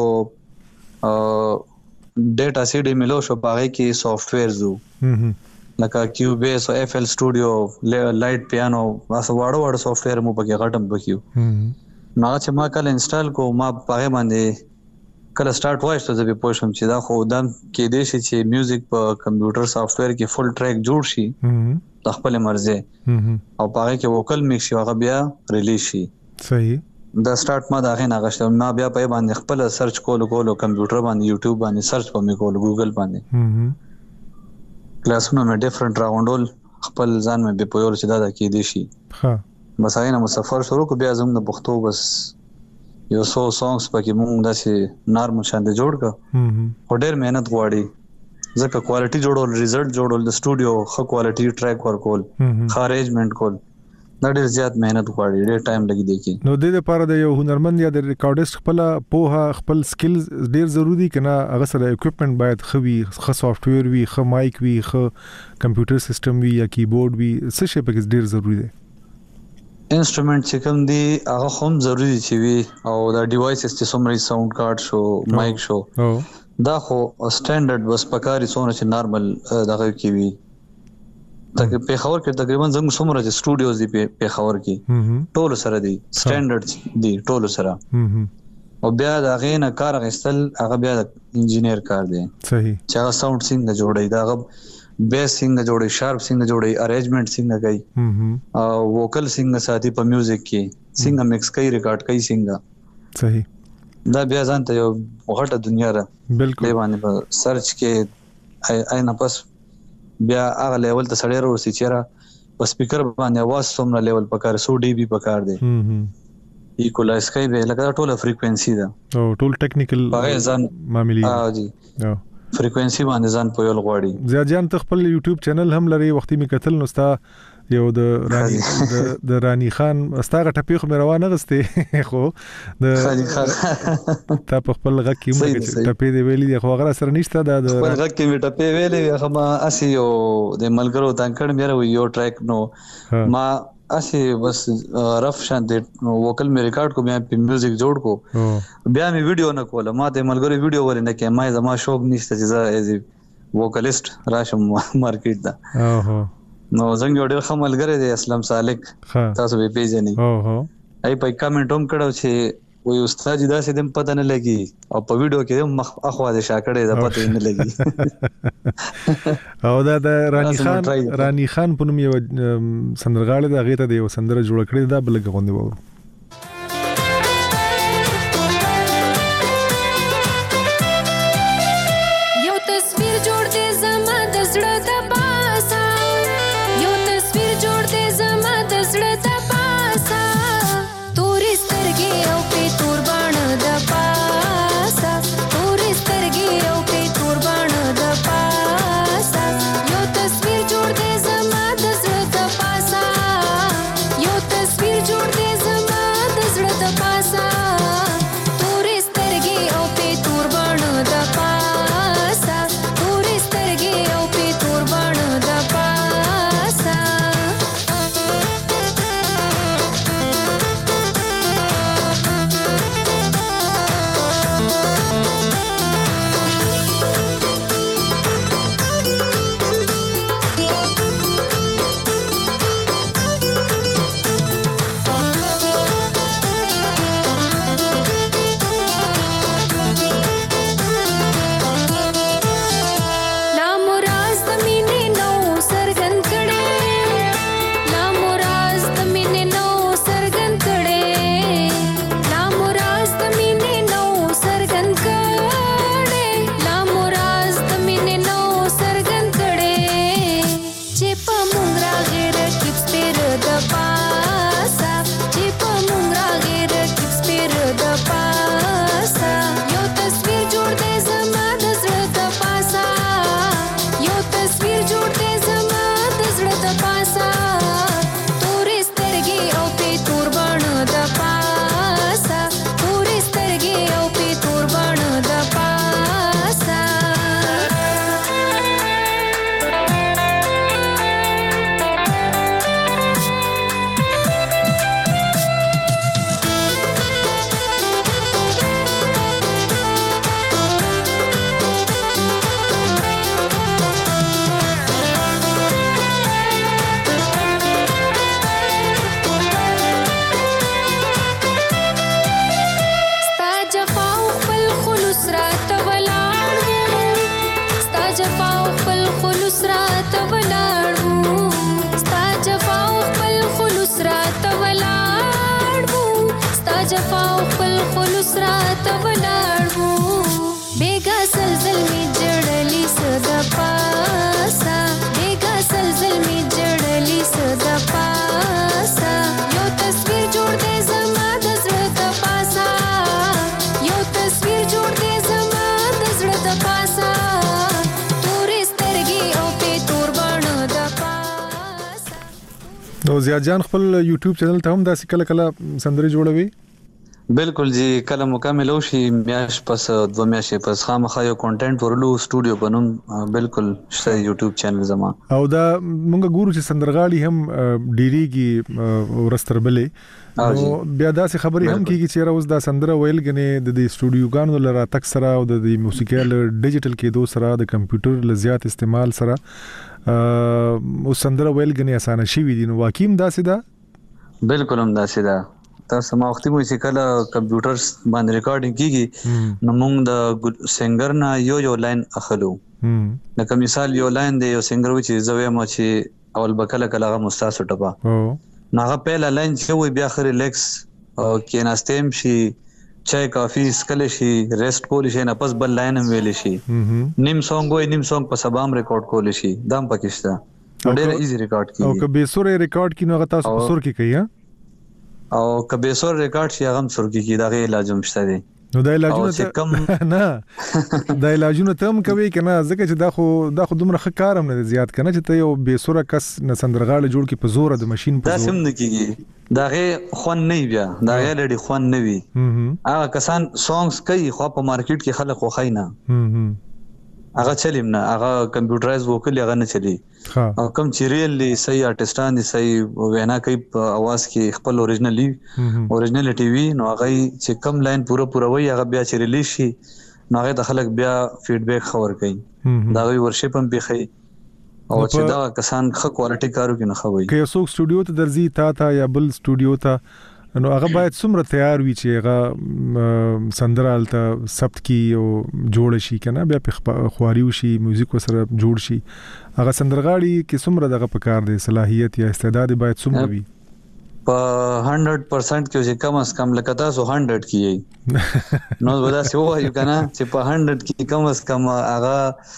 ډیټا سی ډی ملو شو پاره کې سافټ ویر زو لکه کیوبیس او اف ال سټوډیو لایټ پیانو واسه واړو سافټ ویر مو پکې غټم بکیو ما چې ما کله انسټال کو ما پاره باندې کله سٹارټ وایس ته به پوښتم چې دا خو دم کې دی چې میوزیک په کمپیوټر سافټ ویر کې فل ټریک جوړ شي د خپل مرزه او پاره کې وکل میکس شي هغه بیا ریلیز شي صحیح دا سٹارټ ما دا غي نه غشته ما بیا په باندې خپل سرچ کولو کمپیوټر باندې یوټیوب باندې سرچ په می کولو ګوګل باندې کلاسونو مې ډیفرنٹ راوندول خپل ځان مې به پویول چې دا کې دی شي ها بس هغه نو سفر شروع کو بیا زموږ د پښتو بس یو سو سانګز پکې مونږ داسې نارمل شاندې جوړ کا ډېر مهنت غواړي ځکه کوالټي جوړول ریزلټ جوړول د سټوډیو خو کوالټي ټریک ورکول خارجمنت کول دا ډېر زیات مهنت غواړي ډېر ټایم لګي دی کی نو د لپاره د یو هنرمند یا د ریکارډیست خپل پوها خپل سکلز ډېر ضروری کنه هغه سره اکوپمنٹ باید خوي خو سافټ ویر وي خو مایک وي خو کمپیوټر سیستم وي یا کیبورډ وي څه شی پکې ډېر ضروری دی انسټرومنټ چې کوم دی هغه هم ضروری چې وي او دا ډیوایسز چې څومره ساوند کارت شو مایک شو دا خو سټانډرډ بس پکاري څونه چې نارمل دغه کې وي تک په خبر کې تقریبا زموږ څومره چې سټوډیوز دی په خبر کې ټول سره دی سټانډرډ دی ټول سره او بیا دا غینه کار غستل هغه بیا د انجینیر کار دی صحیح چې هغه ساوند څنګه جوړي دا بیس څنګه جوړي شارپ څنګه جوړي ارینجمنت څنګه کوي او ووکل څنګه ساتي په میوزیک کې څنګه مکس کوي ریکارډ کوي څنګه صحیح دا بیا ځان ته یو غټه دنیا ده بالکل باندې په سرچ کې اينه پس بیا هغه لیول ته سړی ورسي چیرې په سپیکر باندې आवाज څومره لیول پکار 100 ډي بي پکار دی ایکولایز کوي به لکه ټوله فریکوئنسي ده او ټول ټیکنیکل معاملې جی فریکوئنسي باندې ځان په یول غواړي زیات جان ته خپل یوټیوب چینل هم لري وختي می قتل نو ستا یو د رانی خان استاغه ټپی خو مې روانه غسته خو د تا په خپل غږ کې مې ټپی دی ویلي خو غره سره نشته د خپل غږ کې مې ټپی ویلي خو ما اسی یو د ملګرو تانکړ مې یو ټریک نو ما اسی بس رف شان د وکل می ریکارډ کو بیا په میوزیک جوړ کو بیا می ویډیو نه کوله ما ته ملګری ویډیو ولنه کې ما زما شوق نشته چې ایز وکلیست راشم مارکیټ دا نو څنګه ډېر خملګری دی اسلام سالک تاسو به پیژنې ای په کمنټ هم کړو چې وې استاد دا سې دم پته نه لګي او په ویډیو کې مخ اخوا د شاکړې دا پته نه لګي او دا د رانی خان په نوم یو سندرغاړی دا غیته دی یو سندره جوړ کړی دا بلګ غوندي وو یو تصویر جوړ دې زما د زړه د پاسه یو تصویر جوړ دې زما د زړه د پاسه تورې سترګې او په تور باڼه د پاسه تورې سترګې او په تور باڼه د پاسه یو تصویر جوړ دې زما د زړه د پاسه یو تصویر جوړ دې زما جفا او خپل خلوص راته ولاړ وو بیګا سلزل می جړلی صدا پاسا بیګا سلزل می جړلی صدا پاسا یو تصویر جوړ دې زما د زړه د پاسا یو تصویر جوړ دې زما د زړه د پاسا تورې سترګې او په تور باڼه د پاسا. نو زیاد جان خپل یوټیوب چینل ته هم داسې کله کله سندرې جوړوي؟ بالکل جی کله مکمل وشي میاش پس 2 میاشتې پس خامخا یو کنټینټ ورلو سټوډیو بنوم بالکل شته یوټیوب چینل زما او دا مونږ ګورو چې سندرغاړي هم ډیریږي ورستربلې نو بیا داسې خبرې هم کیږي چې اوس دا سندره ویل غنې د سټوډیوګانو لپاره تک سره او د موسیقي ډیجیټل کېدو سره د کمپیوټر لزیات استعمال سره او سندره ویل غنې اسانه شي وي نو واقعي داسې ده. بالکل هم داسې ده. تاسو ما وختي مو چې کله کمپیوټر باندې ریکارډینګ کیږي نو موږ د سنگر نه یو لاین اخلو لکه مثال یو لاین دی یو سنگر و چې زوی مو چې اول بکله کله مستاسو ټپا ناغه پهلا لاین چې وي بیا خره ریلیکس او کیناستم شي چای کافي سکل شي ریسټ کول شي نه پس بل لاین هم ویل شي نیم سونګ وای نیم سونګ په سبام ریکارډ کول شي دام پکشته ډېر ایزی ریکارډ کیږي او که به سورې ریکارډ کینو غتا سور کی کوي او کبه سور ریکارډ شي هغه سرګي کی دا غي علاج هم شته دي نو دا علاجونه ته کم نه دا علاجونه ته هم کوي کنه ځکه چې دا خو دومره ښه کارم نه زیات کنه چې ته یو بے سوره کس نه سندرغاړي جوړ کی په زور د ماشين په زور دا سم نه کیږي دا غي خوان نه بیا دا غي لړي خوان نه وي هغه کسان سونګز کوي خو په مارکیټ کې خلک خو خاينه هغه چلیم نه هغه کمپیوټرایز وکړي هغه نه چلی او کوم چې ریلی صحیح آرټستان دي صحیح وینا کوي په आवाज کې خپل اوریجنالټي وي نو هغه چې کم لاین پورا وي هغه بیا چې ریلیز شي نو هغه د خلک بیا فیډبیک خبر کوي دا وی ورشپ هم بيخي او چې دا کسان ښه کوالټي کارو کې نه خوي که څوک سټوډیو ته درځي تا یا بل سټوډیو ته نو هغه باید څومره تیار وي چې هغه سندرالته ثبت کی او جوړ شي کنه بیا په خواريو شي میوزیک سره جوړ شي هغه سندرغاړي کې څومره دغه پکار دي صلاحيت یا استعداد باید څومره وي په 100% کې چې کم از کم لکه تاسو 100 کیي نو ودا څه وایو کنه چې په 100 کې کم از کم هغه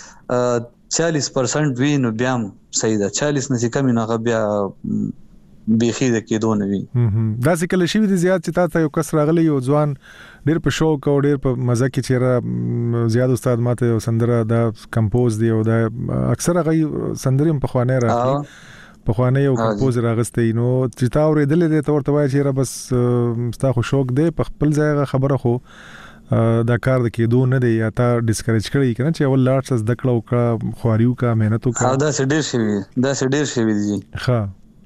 40% وی نو بیا صحیح ده 40 نه کم نه هغه بیا بيخي د کېدو نه وي دا څه کله شي د زیات چې تاسو یو کس راغلی یو ځوان ډېر په شوق او ډېر په مزه کې چیرې زیات استاد ماته یو سندره دا کمپوز دی او دا اکثر غي سندرې په خوانه راځي په خوانه یو کمپوزر راغستې نو چې تا اورېدلې د تور توای چیرې بس ستا خو شوق دی په خپل ځای خبره خو دا کار د کېدو نه دی یا تا ډیسکریج کړی کنه چې اول لاټ څه دکړو کا خواريو کا مهنت وکړه دا ډېر شي دي ښه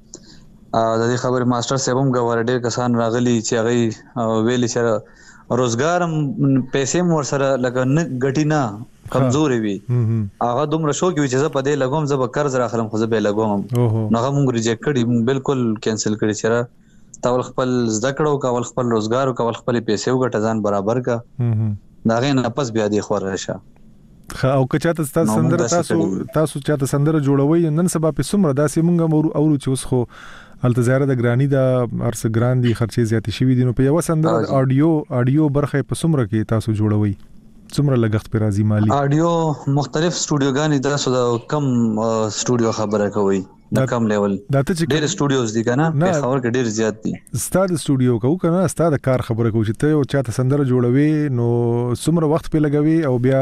د دې خبره ماستر صاحب هم غوړ ډېر کسان راغلي چې هغه ویلي چې روزګار پیسې مور سره لګ نه غټی نه کمزوري وي هغه دومره شو کې چې زه په دې لګوم زه به قرض راخلم خو زه به لګوم نو هغه مونږ ریجیکټ کړی بالکل کینسل کړی چې تاول خپل ذکرو کول خپل روزګار کول خپل پیسې وګټه ځان برابر کا دا غي نه پس بیا دی خور راشه او که چاته تاسو چاته سندره جوړوي نن سبا په سمره داسې مونږ اورو چې اوس خو التزاره د ګرانی دا ارس ګراندي خرچې زیاتې شوې دي نو په یو سندره اډیو برخه په سمره کې تاسو جوړوي څومره لګښت پر راځي مالی اډیو مختلف سټوډیوګانی تاسو د کم سټوډیو خبره کوي د کم لیول دا ته چې ډېر سټوډیوز دي کنه په خبر کې ډېر زیات دي ستاد سټوډیو کو کنه ستاد کار خبره کوي چې ته یو چاته سندره جوړوي نو څومره وخت په لګوي او بیا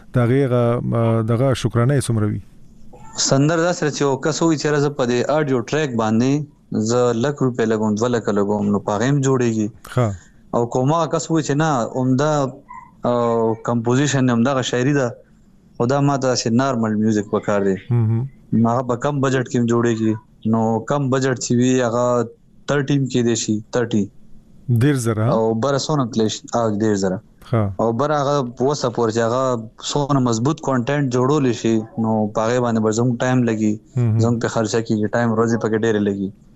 دغه شکرانه څومره وي سندره دا سره چې کسوي چې راز په دې اډیو ټریک باندې ز لک روپے لګوم 2 لک لګوم نو پاغم جوړيږي او کومه کسوي چې نه عمده کمپوزیشن عمده شاعري ده خدا ماته سي نارمل میوزیک وکړ دي هغه په کم بجټ کې جوړيږي نو کم بجټ چې وی هغه 13 کې دي شي 30 ډیر زره او برسونه کلیش ډیر زره او بر هغه وسه پور چې هغه سونه مضبوط کانټینټ جوړول شي نو پاغه باندې برزم ټایم لګي زم په خرچه کې ټایم روزي پکې ډیر لګي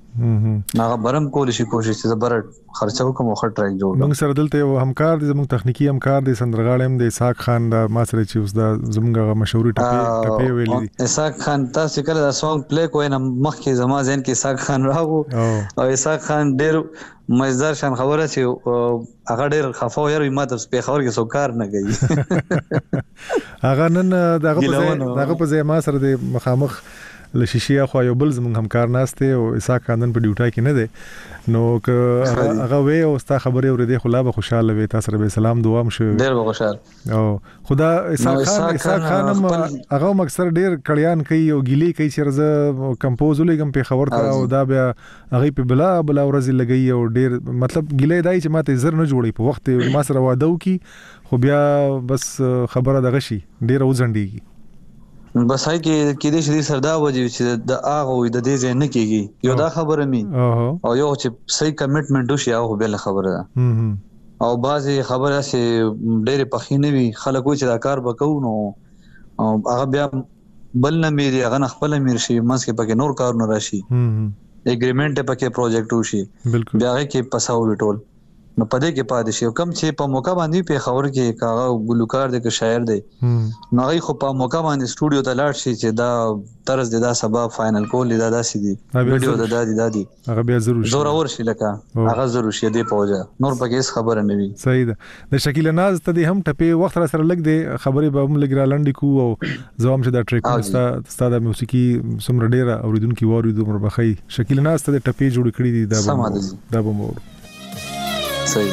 هغه برم کول شي کوشش چې زبر خرچه وکم او خټ ټریک جوړ موږ سره دلته یو همکار دي زموږ تخنیکی همکار دي سندرغاړم د اسحاق خان دا ما سره چې اوس دا زموږ مشهوري ټپي ویلي دي اسحاق خان تاسو کله دا سونګ پلی کوی نه مخکې زما ذهن کې اسحاق خان راغو او اسحاق خان ډېر مزدار شان خبره چې هغه ډېر خفاو یې ما ته په خبر کې سوکار نه گئی هغه نن دغه په ځای ما سره د مخامخ لشیشیا خو یو بل زموږ همکار ناشته او اسحاق خان په ډیوټا کې نه دی نو که هغه وې او ستا خبرې اورېدې خو لا به خوشاله وې تاسو سره به سلام دوام شو ډېر به خوشاله او خدا اسحاق خان هغه مکسر ډېر کړیان کوي او ګیلې کوي چې زه کمپوز ولګم په خبر ته او دا بیا هغه په بلا ورځ لګي او ډېر مطلب ګیلې دای چې ماته زر نه جوړي په وخت ما سره واده وکي خو بیا بس خبره دغه شي ډېر وزندګي بس هاي کې دې شې سردا وځي چې د اغه وي د دې ځای نه کېږي یو دا خبره مي او یو چې صحیح کمټمنټ وشي هغه بل خبره ده او بعضي خبره چې ډېر پخینه وي خلکو چې دا کار وکاو نو هغه بیا بل نه مې هغه خپل میر شي مس کې پکې نور کار نه راشي اګریمنٹ پکې پروجیکټ وشي بیا کې پساو ټول نو پدې کې پاتې شي کم چې په موقع باندې په خبر کې کاغه ګلوکار دی که شاعر دی نو هغه خو په موقع باندې سټوډیو ته لاړ شي چې دا طرز دی دا سبب فائنل کول دا داسې دی ویډیو دا دی هغه بیا ضرور شي لکه هغه ضرور شي دی پوجا نور پکې هیڅ خبره نه وي صحیح ده د شکیل ناز ته هم ټپه وخت را سره لګ دی خبرې به هم لګ را لاندې کو او زوام چې دا ټریک ستاسو د موسیقي سمره ډیره اوریدونکو وریدو مربخي شکیل ناز ته ټپه جوړ کړی دی دا به مور صحیح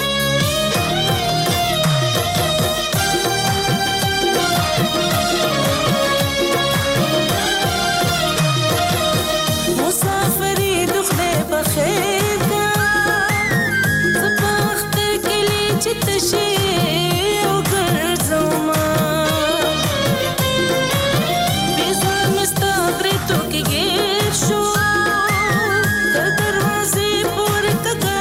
مسافری دخله بخیر کا زبخت کلی چتشی او ګرځوما بیزار مستغری تو کې ګیر شو تر دروازې پورې تګا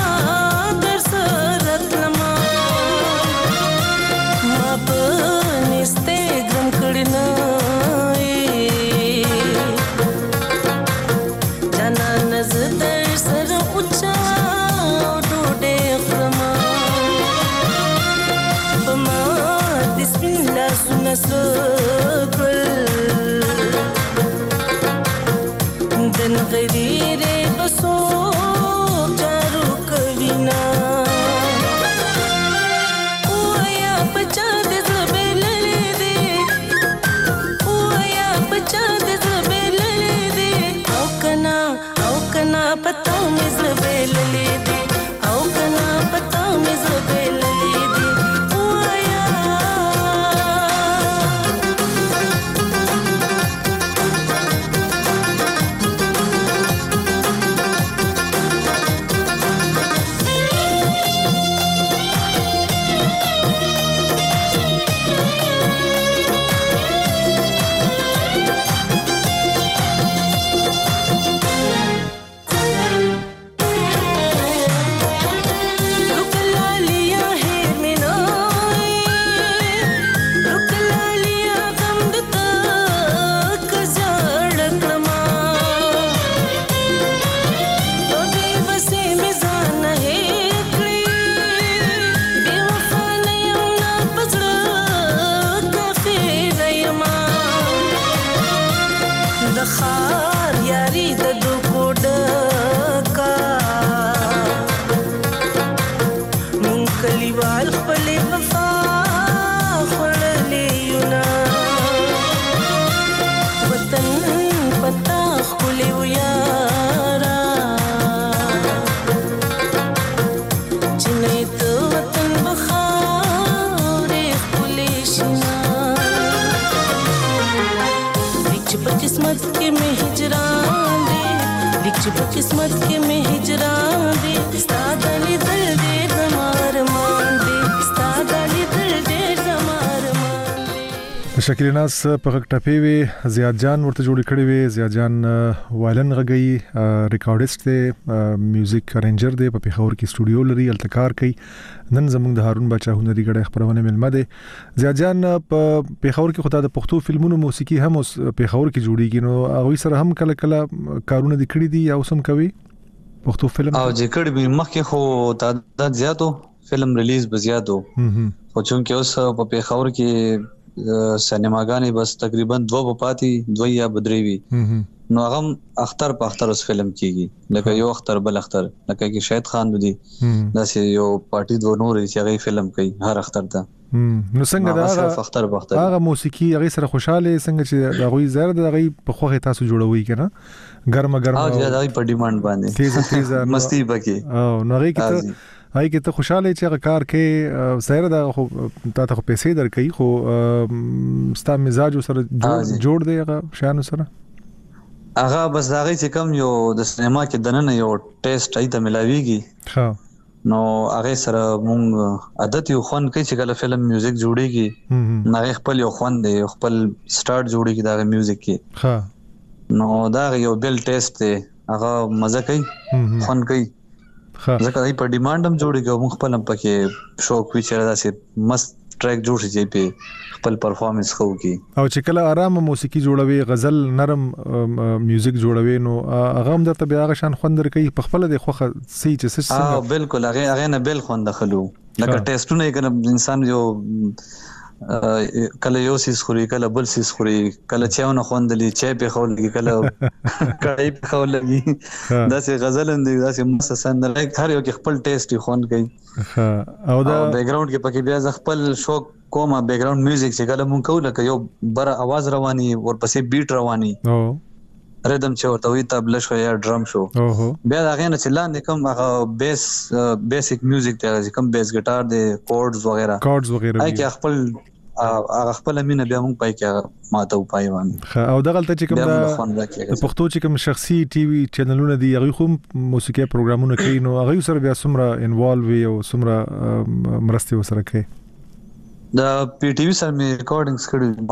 دن غیر بسو چارو کوینا او یا بچا دې زبللې دې او یا بچا دې زبللې دې او کنا پتا مې زبللې دې او کنا پتا مې زبللې دې قسمت کې مې هجران دي ستاد لیدل ډېر زمار مان دي ستاد لیدل ډېر زمار مان دي شکیل ناس په غږ ټپې وي زیاد جان ورته جوړ کړی وي زیاد جان وایلن غږی ریکارډیست دی میوزیک ارینجر دی په پیښور کې سټوډیو لري التکار کوي نن زموږ د هارون بچا هنري غړي خبرونه ملمه دی زیاد جان په پیښور کې خدای د پښتو فلمونو موسیقي هم اوس پیښور کې جوړیږي نو هغه سره هم کله کله کارونه د کړی دي یا اوسم کوي پښتو فلم او چې کړي به مخکې خو تعداد زیاتو فلم ریلیز به زیاتو خو چونکه اوس په پیښور کې سینماګانې بس تقریبا 2 پاتې 2 یا بدري وي نو هغه اختر په اختر اوس فلم کیږي لکه یو اختر بل اختر لکه کې شاهد خان ودی دا سه یو پارټي دو نور چې هغه فلم کوي هر اختر ته نو څنګه دا اختر په اختر هغه موسیقي هغه سره خوشاله څنګه چې دا غوي زړه د هغه په خوخه تاسو جوړوي کنه ګرمه او دا په ډیماند باندې تیز مستی بکی او نو هغه کې هاي کې ته خوشاله چې هغه کار کې سره دا خو تاسو پیسې درکې خو ستا مزاج سره جوړ دی هغه شان سره هغه بس هغه چې کم یو د سینما کې دنه یو ټیسټ ایته ملاويږي ها نو هغه سره مونږ عادت یو خون کوي چې کله فلم میوزیک جوړيږي نه خپل یو خون دی خپل سٹارټ جوړيږي دا میوزیک کې ها نو دا یو بل ټیسټ دی هغه مزه کوي خون کوي ځکه دای په ډیماند هم جوړیږي موږ خپل پکې شوق وی چیرې داسې مست ټریک جوړ شي په خپل پرفارمنس خو کی او چې کله آرام موسیقي جوړوي غزل نرم میوزیک جوړوي نو هغه هم درته بیا غشان خوندر کوي په خپل د خوخه سي چې څه بالکل هغه نه بل خوند دخلو لکه ټیسټونه کنه انسان یو کله یو سیس خوري کله بل سیس خوري کله چاونه خوندلي چای په خولږي کله کړای په خولږي داسې غزل اندي داسې مسسن لایک هر یو کې خپل ټیسټ خوند کوي او دا بیک گراوند کې پکې بیا خپل شوق کومه بیک گراوند میوزیک چې کله مونږ کوو لکه یو بر आवाज رواني ورپسې بیټ رواني ریدم چې ورته وي تبله شو یا ډرم شو بیا دا غینه چې لاندې کوم هغه بیسیک میوزیک ته کوم بیس ګټار دی کورډز وغیرہ اي کې خپل هغه خپل مینه بیا مونږ پای کې ماته پای باندې او دغه ته چې کوم د پښتو چې کوم شخصي ټي وي چینلونه دي هغه خو موسیقي پروګرامونه کوي نو هغه سره بیا سمره انوالو او سمره مرسته وسره کوي دا پی ټي وي سره می ریکارډینګز کړي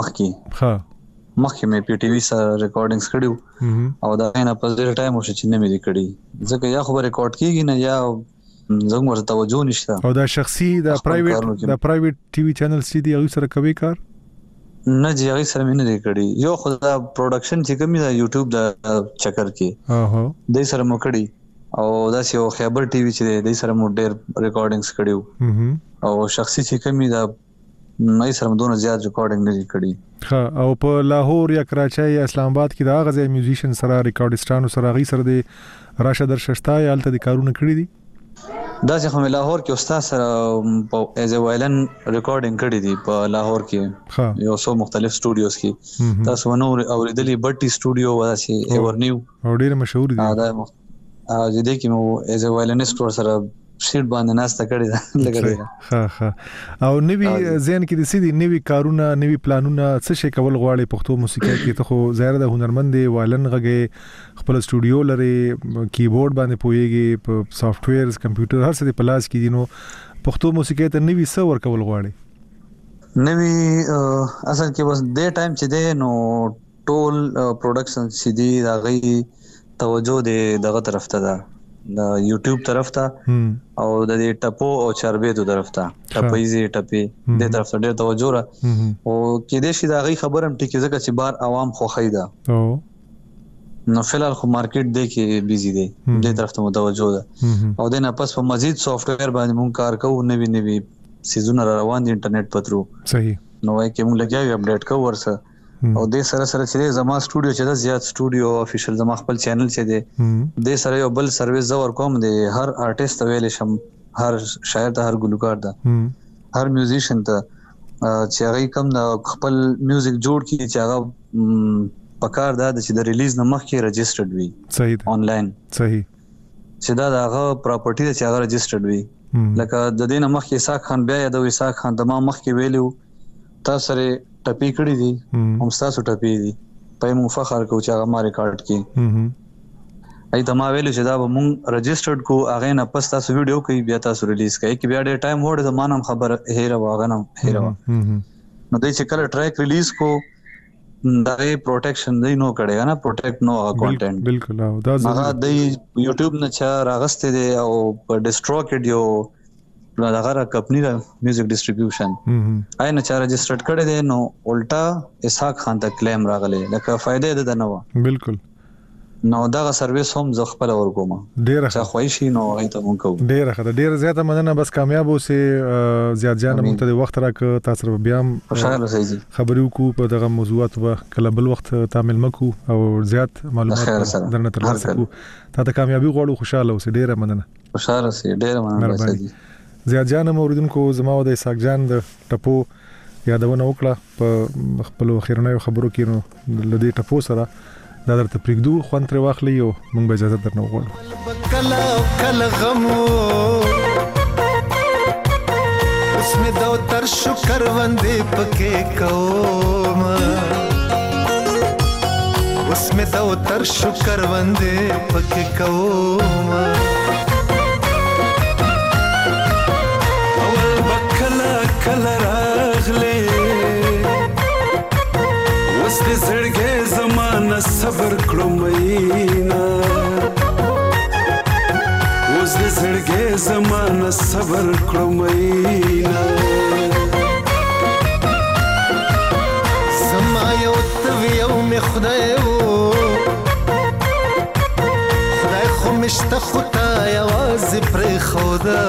مخکې مې پی ټي وي سره ریکارډینګز کړي او دا نه په ډېر ټایم وشي چې نه مې کړي ځکه یا خبر ریکارډ کیږي نه یا زموږ ورته توجه نشته او دا شخصي دا پرایویټ ټي وي چینل سي دي هغه سره کوي کار نه جی هغه سره مې نه کړی یو خو دا پروډکشن چې کومه دا یوټیوب دا چکر کې د سره مو کړی او دا یو خیبر ټي وي چې د سره مو ډېر ریکارډینګز کړیو او شخصي چې کومه دا نه سره مدونه زیات ریکارډینګ نه کړی او په لاهور یا کراچۍ یا اسلام آباد کې دا غزي میوزیشن سره ریکارډیستانو سره غي سره د راشد درششتا یا الته د کارونه کړی دي دا چې هم لاهور کې استاد سره ایز ا وایلن ریکارډینګ کړی دی په لاهور کې یو څو مختلف سټوډیوز کې تاسو نو اوریدلی بټي سټوډیو واسي ایور نیو او ډیر مشهور دي دا دې کې مو ایز ا وایلنست سره شیټ باندې ناسته کړی دا لګړي او نوی زین کې د سیدی نوی کارونه نوی پلانونه څه شي کول غواړي پښتو موسیقي کې ته خو ظاهر د هنرمند دی وایلن غږی خپل سټوډیو لري کیبورډ باندې پويږي په سافټ ویرز کمپیوټر هر څه د پلاس کې دي نو پښتو موسیقي ته نوی څه ور کول غواړي نوی اصل کې بس د ټایم چې دی نو ټول پروډکشن سي دي دا غي توجه دی دغه طرف ته ده د یوټیوب طرف ته او د دې ټپو او چربېدو طرف ته ټپېزي ټپې د طرف ته ډېر توجه را او کې دې شي دا غي خبرم ټکی ځکه چې بار عوام خو خیدا نو فلال خو مارکیټ دی کې بيزي دی د طرف ته متوجه ده او د نه پس په مزید سافټ ویر باندې مونږ کار کوو نوي سيزونه روان دي انټرنیټ په ترو صحیح نو وايي کې مونږ لګیاو اپډیټ کوو ورسره او د سره چې زما سټوډیو چې دا زیات سټوډیو افیشل زما خپل چینل چې دی د سره یو بل سرویس زور کوم دی هر آرټیست ویل شم هر شاعر ته هر ګلوکار ته هر میوزیشن ته چې هغه کوم د خپل میوزیک جوړ کی چې هغه پکار دا چې د ریلیز نه مخکې رجسټرډ وي صحیح آنلاین صحیح چې دا هغه پراپرټي چې هغه رجسټرډ وي لکه د دې نه مخکې اسحاق خان بیا د اسحاق خان تمام مخکې ویلو تاسو سره ټپی کړی دي هم تاسو ټپی دي په مو فخر کو چې هغه ما ریکارډ کړي ای تما ویل چې دا مونږ رجسټرډ کو هغه نه پس تاسو ویډیو کوي بیا تاسو ریلیز کوي کې بیا ډېر ټایم وړ د مانم خبر هیره واغنم هیره نو د چې کله ټریک ریلیز کو دا پروټیکشن دی نو کړي نه پروټیکټ نو کانټینټ بالکل دا هغه د یوټیوب نه چا راغسته دی او په ډیسټروکډ یو دغه کمپنی دا میوزیک ډیسټریبیوشن آی نه چا رجسټرډ کړي دی نو الټا اسحاق خان ته کلیم راغلی لکه فائدې ده نه بالکل نو دا سرویس هم ز خپل ورکوم ډیره څه خوښی نو هغه ته مونږ کوو ډیره زیاته مننه بس کامیاب اوسې زیات جان مونږ ته وخت راک تاسو بیا خوشاله اوسئ خبرو کو په دغه موضوعات په کله بل وخت تعامل مکو او زیات معلومات درنه ترلاسه کو ته کامیابی غواړو خوشاله اوسې ډیره مننه خوشاله اوسئ ډیره مننه زیات جان موردونکو زما د اسحاق جان د ټپو یادونه وکړه په خپل خیرنه خبرو کې نو لدی ټپو سره دا درته پرېږدو خوند ترې واخلئ او موږ به اجازه درنه وغواړو کله غم اوس مې د تر شکر باندې پکې کوم اوس مې د تر شکر باندې پکې کوم اول بکلا کله راغله اوس دې زړګې زمانه صبر کړو مینا اوس دې زړګې زمانه صبر کړو مینا زما یو تویو می خدای خو مشته خدای आवाज پر خدا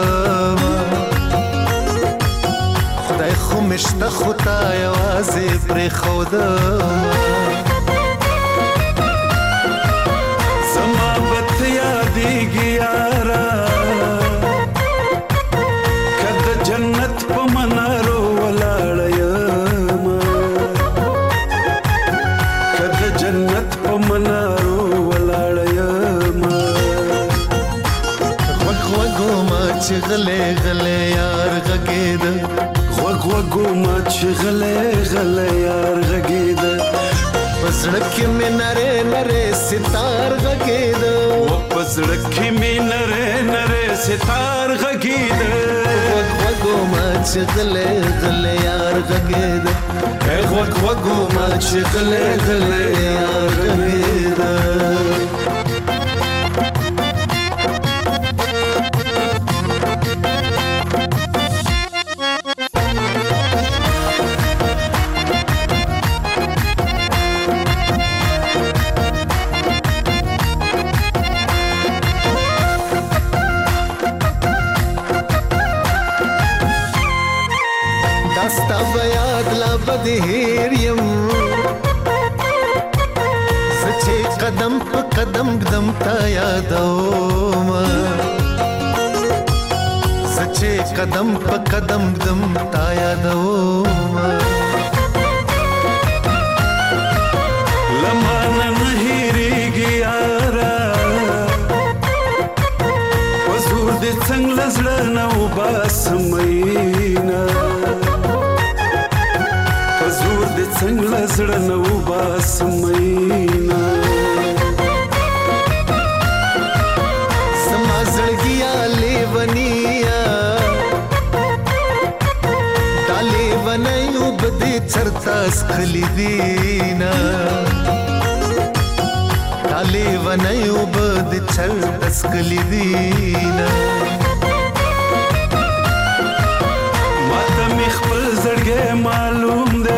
خدای خو مشته خدای आवाज پر خدا غلې غلې یار غږید غوږ وګو ما چې غلې غلې یار غږید پسړ کې مې نره نره ستار غږید پسړ کې مې نره نره ستار غږید غوږ وګو ما چې غلې غلې یار غږید غوږ وګو ما چې غلې غلې یار غږید هیر یم سچې قدم په قدم قدم تا یادوم سچې قدم په قدم قدم تا یادوم لمانه نه هیریږي یارا وزور دې څنګه زړه نه وباسمینا څنګه زړه نو باسمینا سما زړګیا لیونیا دالې ونایو بده چرتا سخلی دینا دالې ونایو بده چرتا سخلی دینا ماته مخ خپل زړګې معلوم ده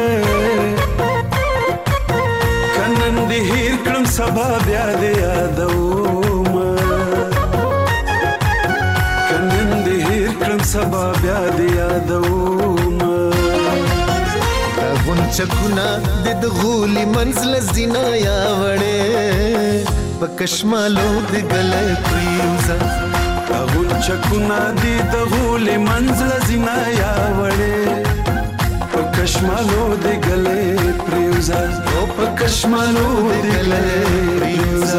هیر کړم سبا بیا دې یادوم کنن دې هیر کړم سبا بیا دې یادوم دا غونچکونه د غولي منزل زینا یا وړې پکشمالو د ګلې پریوزا دا غونچکونه د غولي منزل زینا یا وړې پکشمالو د ګلې پریوزا او پکشمالو د ګلې پریوزا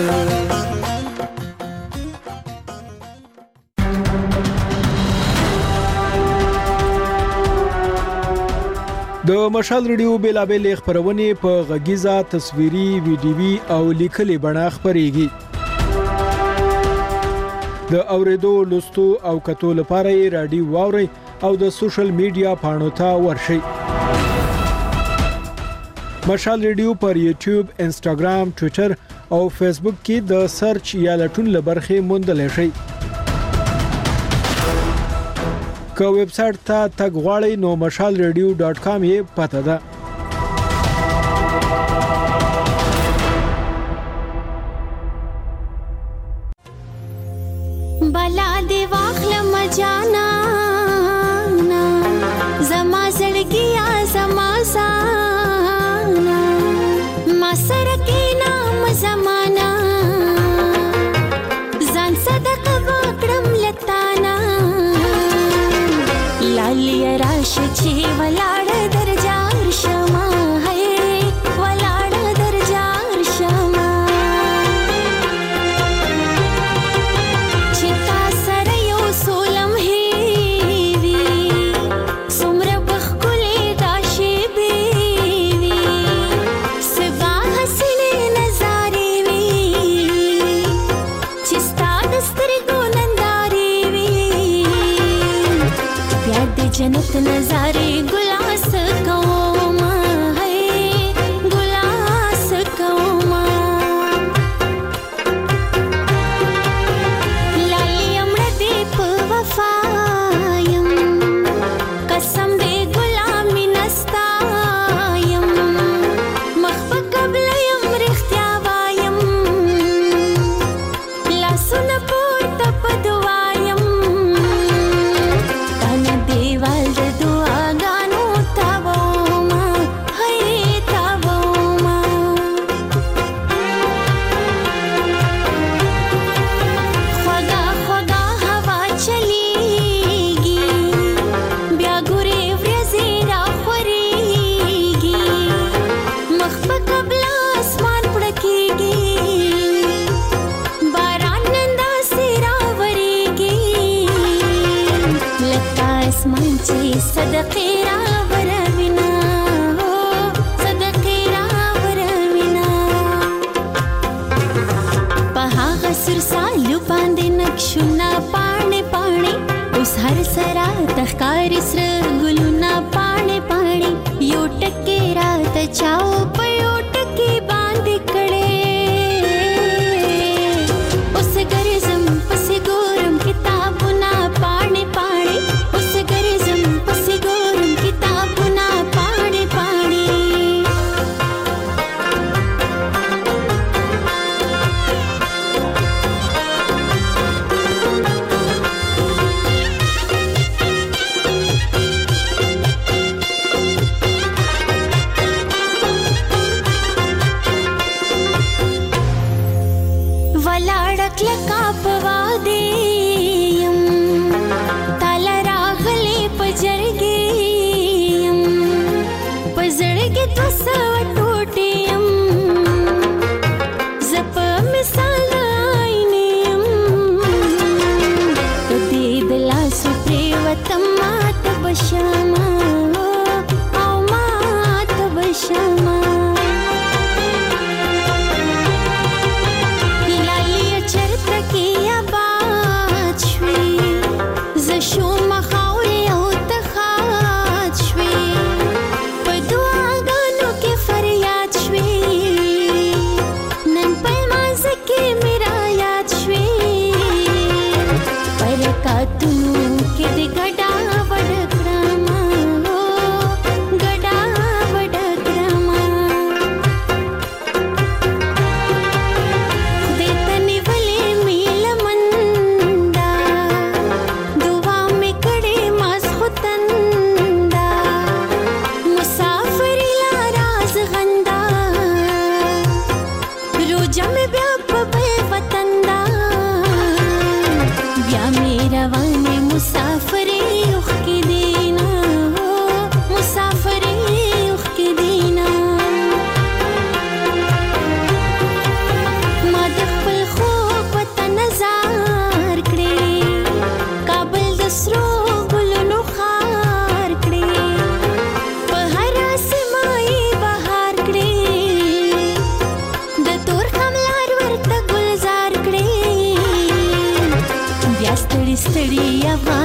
د مشال ریډیو بیلابل خبرونه په غږیزه تصویري ویډیوي او لیکلي بڼه خبريږي د اوریدو لوستو او کتو لپاره رادیو واوري او د سوشل میډیا پاڼو ته ورشئ مشال ریډیو پر یوټیوب، انسټاګرام، ټوئیټر او فیسبوک کې د سرچ یا لټون لبرخه موندل شي. که ویب سټ ته تګ غواړئ نو mashalradio.com یې پته ده. بلا دی واخلم جانا زما زړګیا زما سانا ما سره کې نام زمانہ ځان صدق وکړم لتانا لالی راش چې ولاړ درجار شما ہے ولاړ درجار شما چې تا سره یو سولم هیوی سمره بخکلې داشي بیوی سبا حسنه نظارې وی چې ستا دسترګو نندارې وی پیار د جنت نظارې ګلاس کوما ہے ګلاس کوما لالی امړه دې په وفایم قسم دې غلامي نستایم مخ په قبل یم رښتیا وایم لاسونه پورته په دعایم تانه دیوال د دعاګانو تاوما ہے تاوما خوږه خوږه هوا چلیږي بیا ګورې ورځې راخورېږي مخ په قبله اسمان پړکېږي باران نن داسې راورېږي لکه اسمان چې صدقې راوروینا صدقې راوروینا په هغه سر سالو باندې نقشونه پاڼې پاڼې اوس هر سره تخکارې سره ګلونه پاڼې پاڼې یو ټکې راته چاو په یو ټکې باندې کړې اوس ګرځم پسې ګورم کتابونه پاڼې پاڼې اوس ګرځم پسې ګورم کتابونه پاڼې پاڼې ولاړه کلکه په واده یم تاله راغلې په جرګې یم په زړه کې 200 ټوټې یم زه په مثال د آینې یم د دې د لاسو پرېوتم ماته به شمه او ماته به شمه لالی چرته کې آباد شوې زه شوم خاورې او ته ښاد شوې په دعاګانو کې فریاد شوې نن په لمانځه کې مې رایاد شوې په رکعتونو کې دې ګډا وډ کړمه ګډا وډ کړمه خدای ته نیولې مې لمندا دعا مې کړې ماسخوتندا مسافر لا راز غندا روجه مې بیا په بل وطن دا بیا مې روانې مسافرې اوښ کې دینا مسافرې اوښ کې دینا ما د خپل خوب وطن نظر کړې کابل د سرو ګلونو ښار کړې په هر سیمه یې بهار کړې د تور خملار ورته ګلزار کړې بیا ستړي ستړي افغان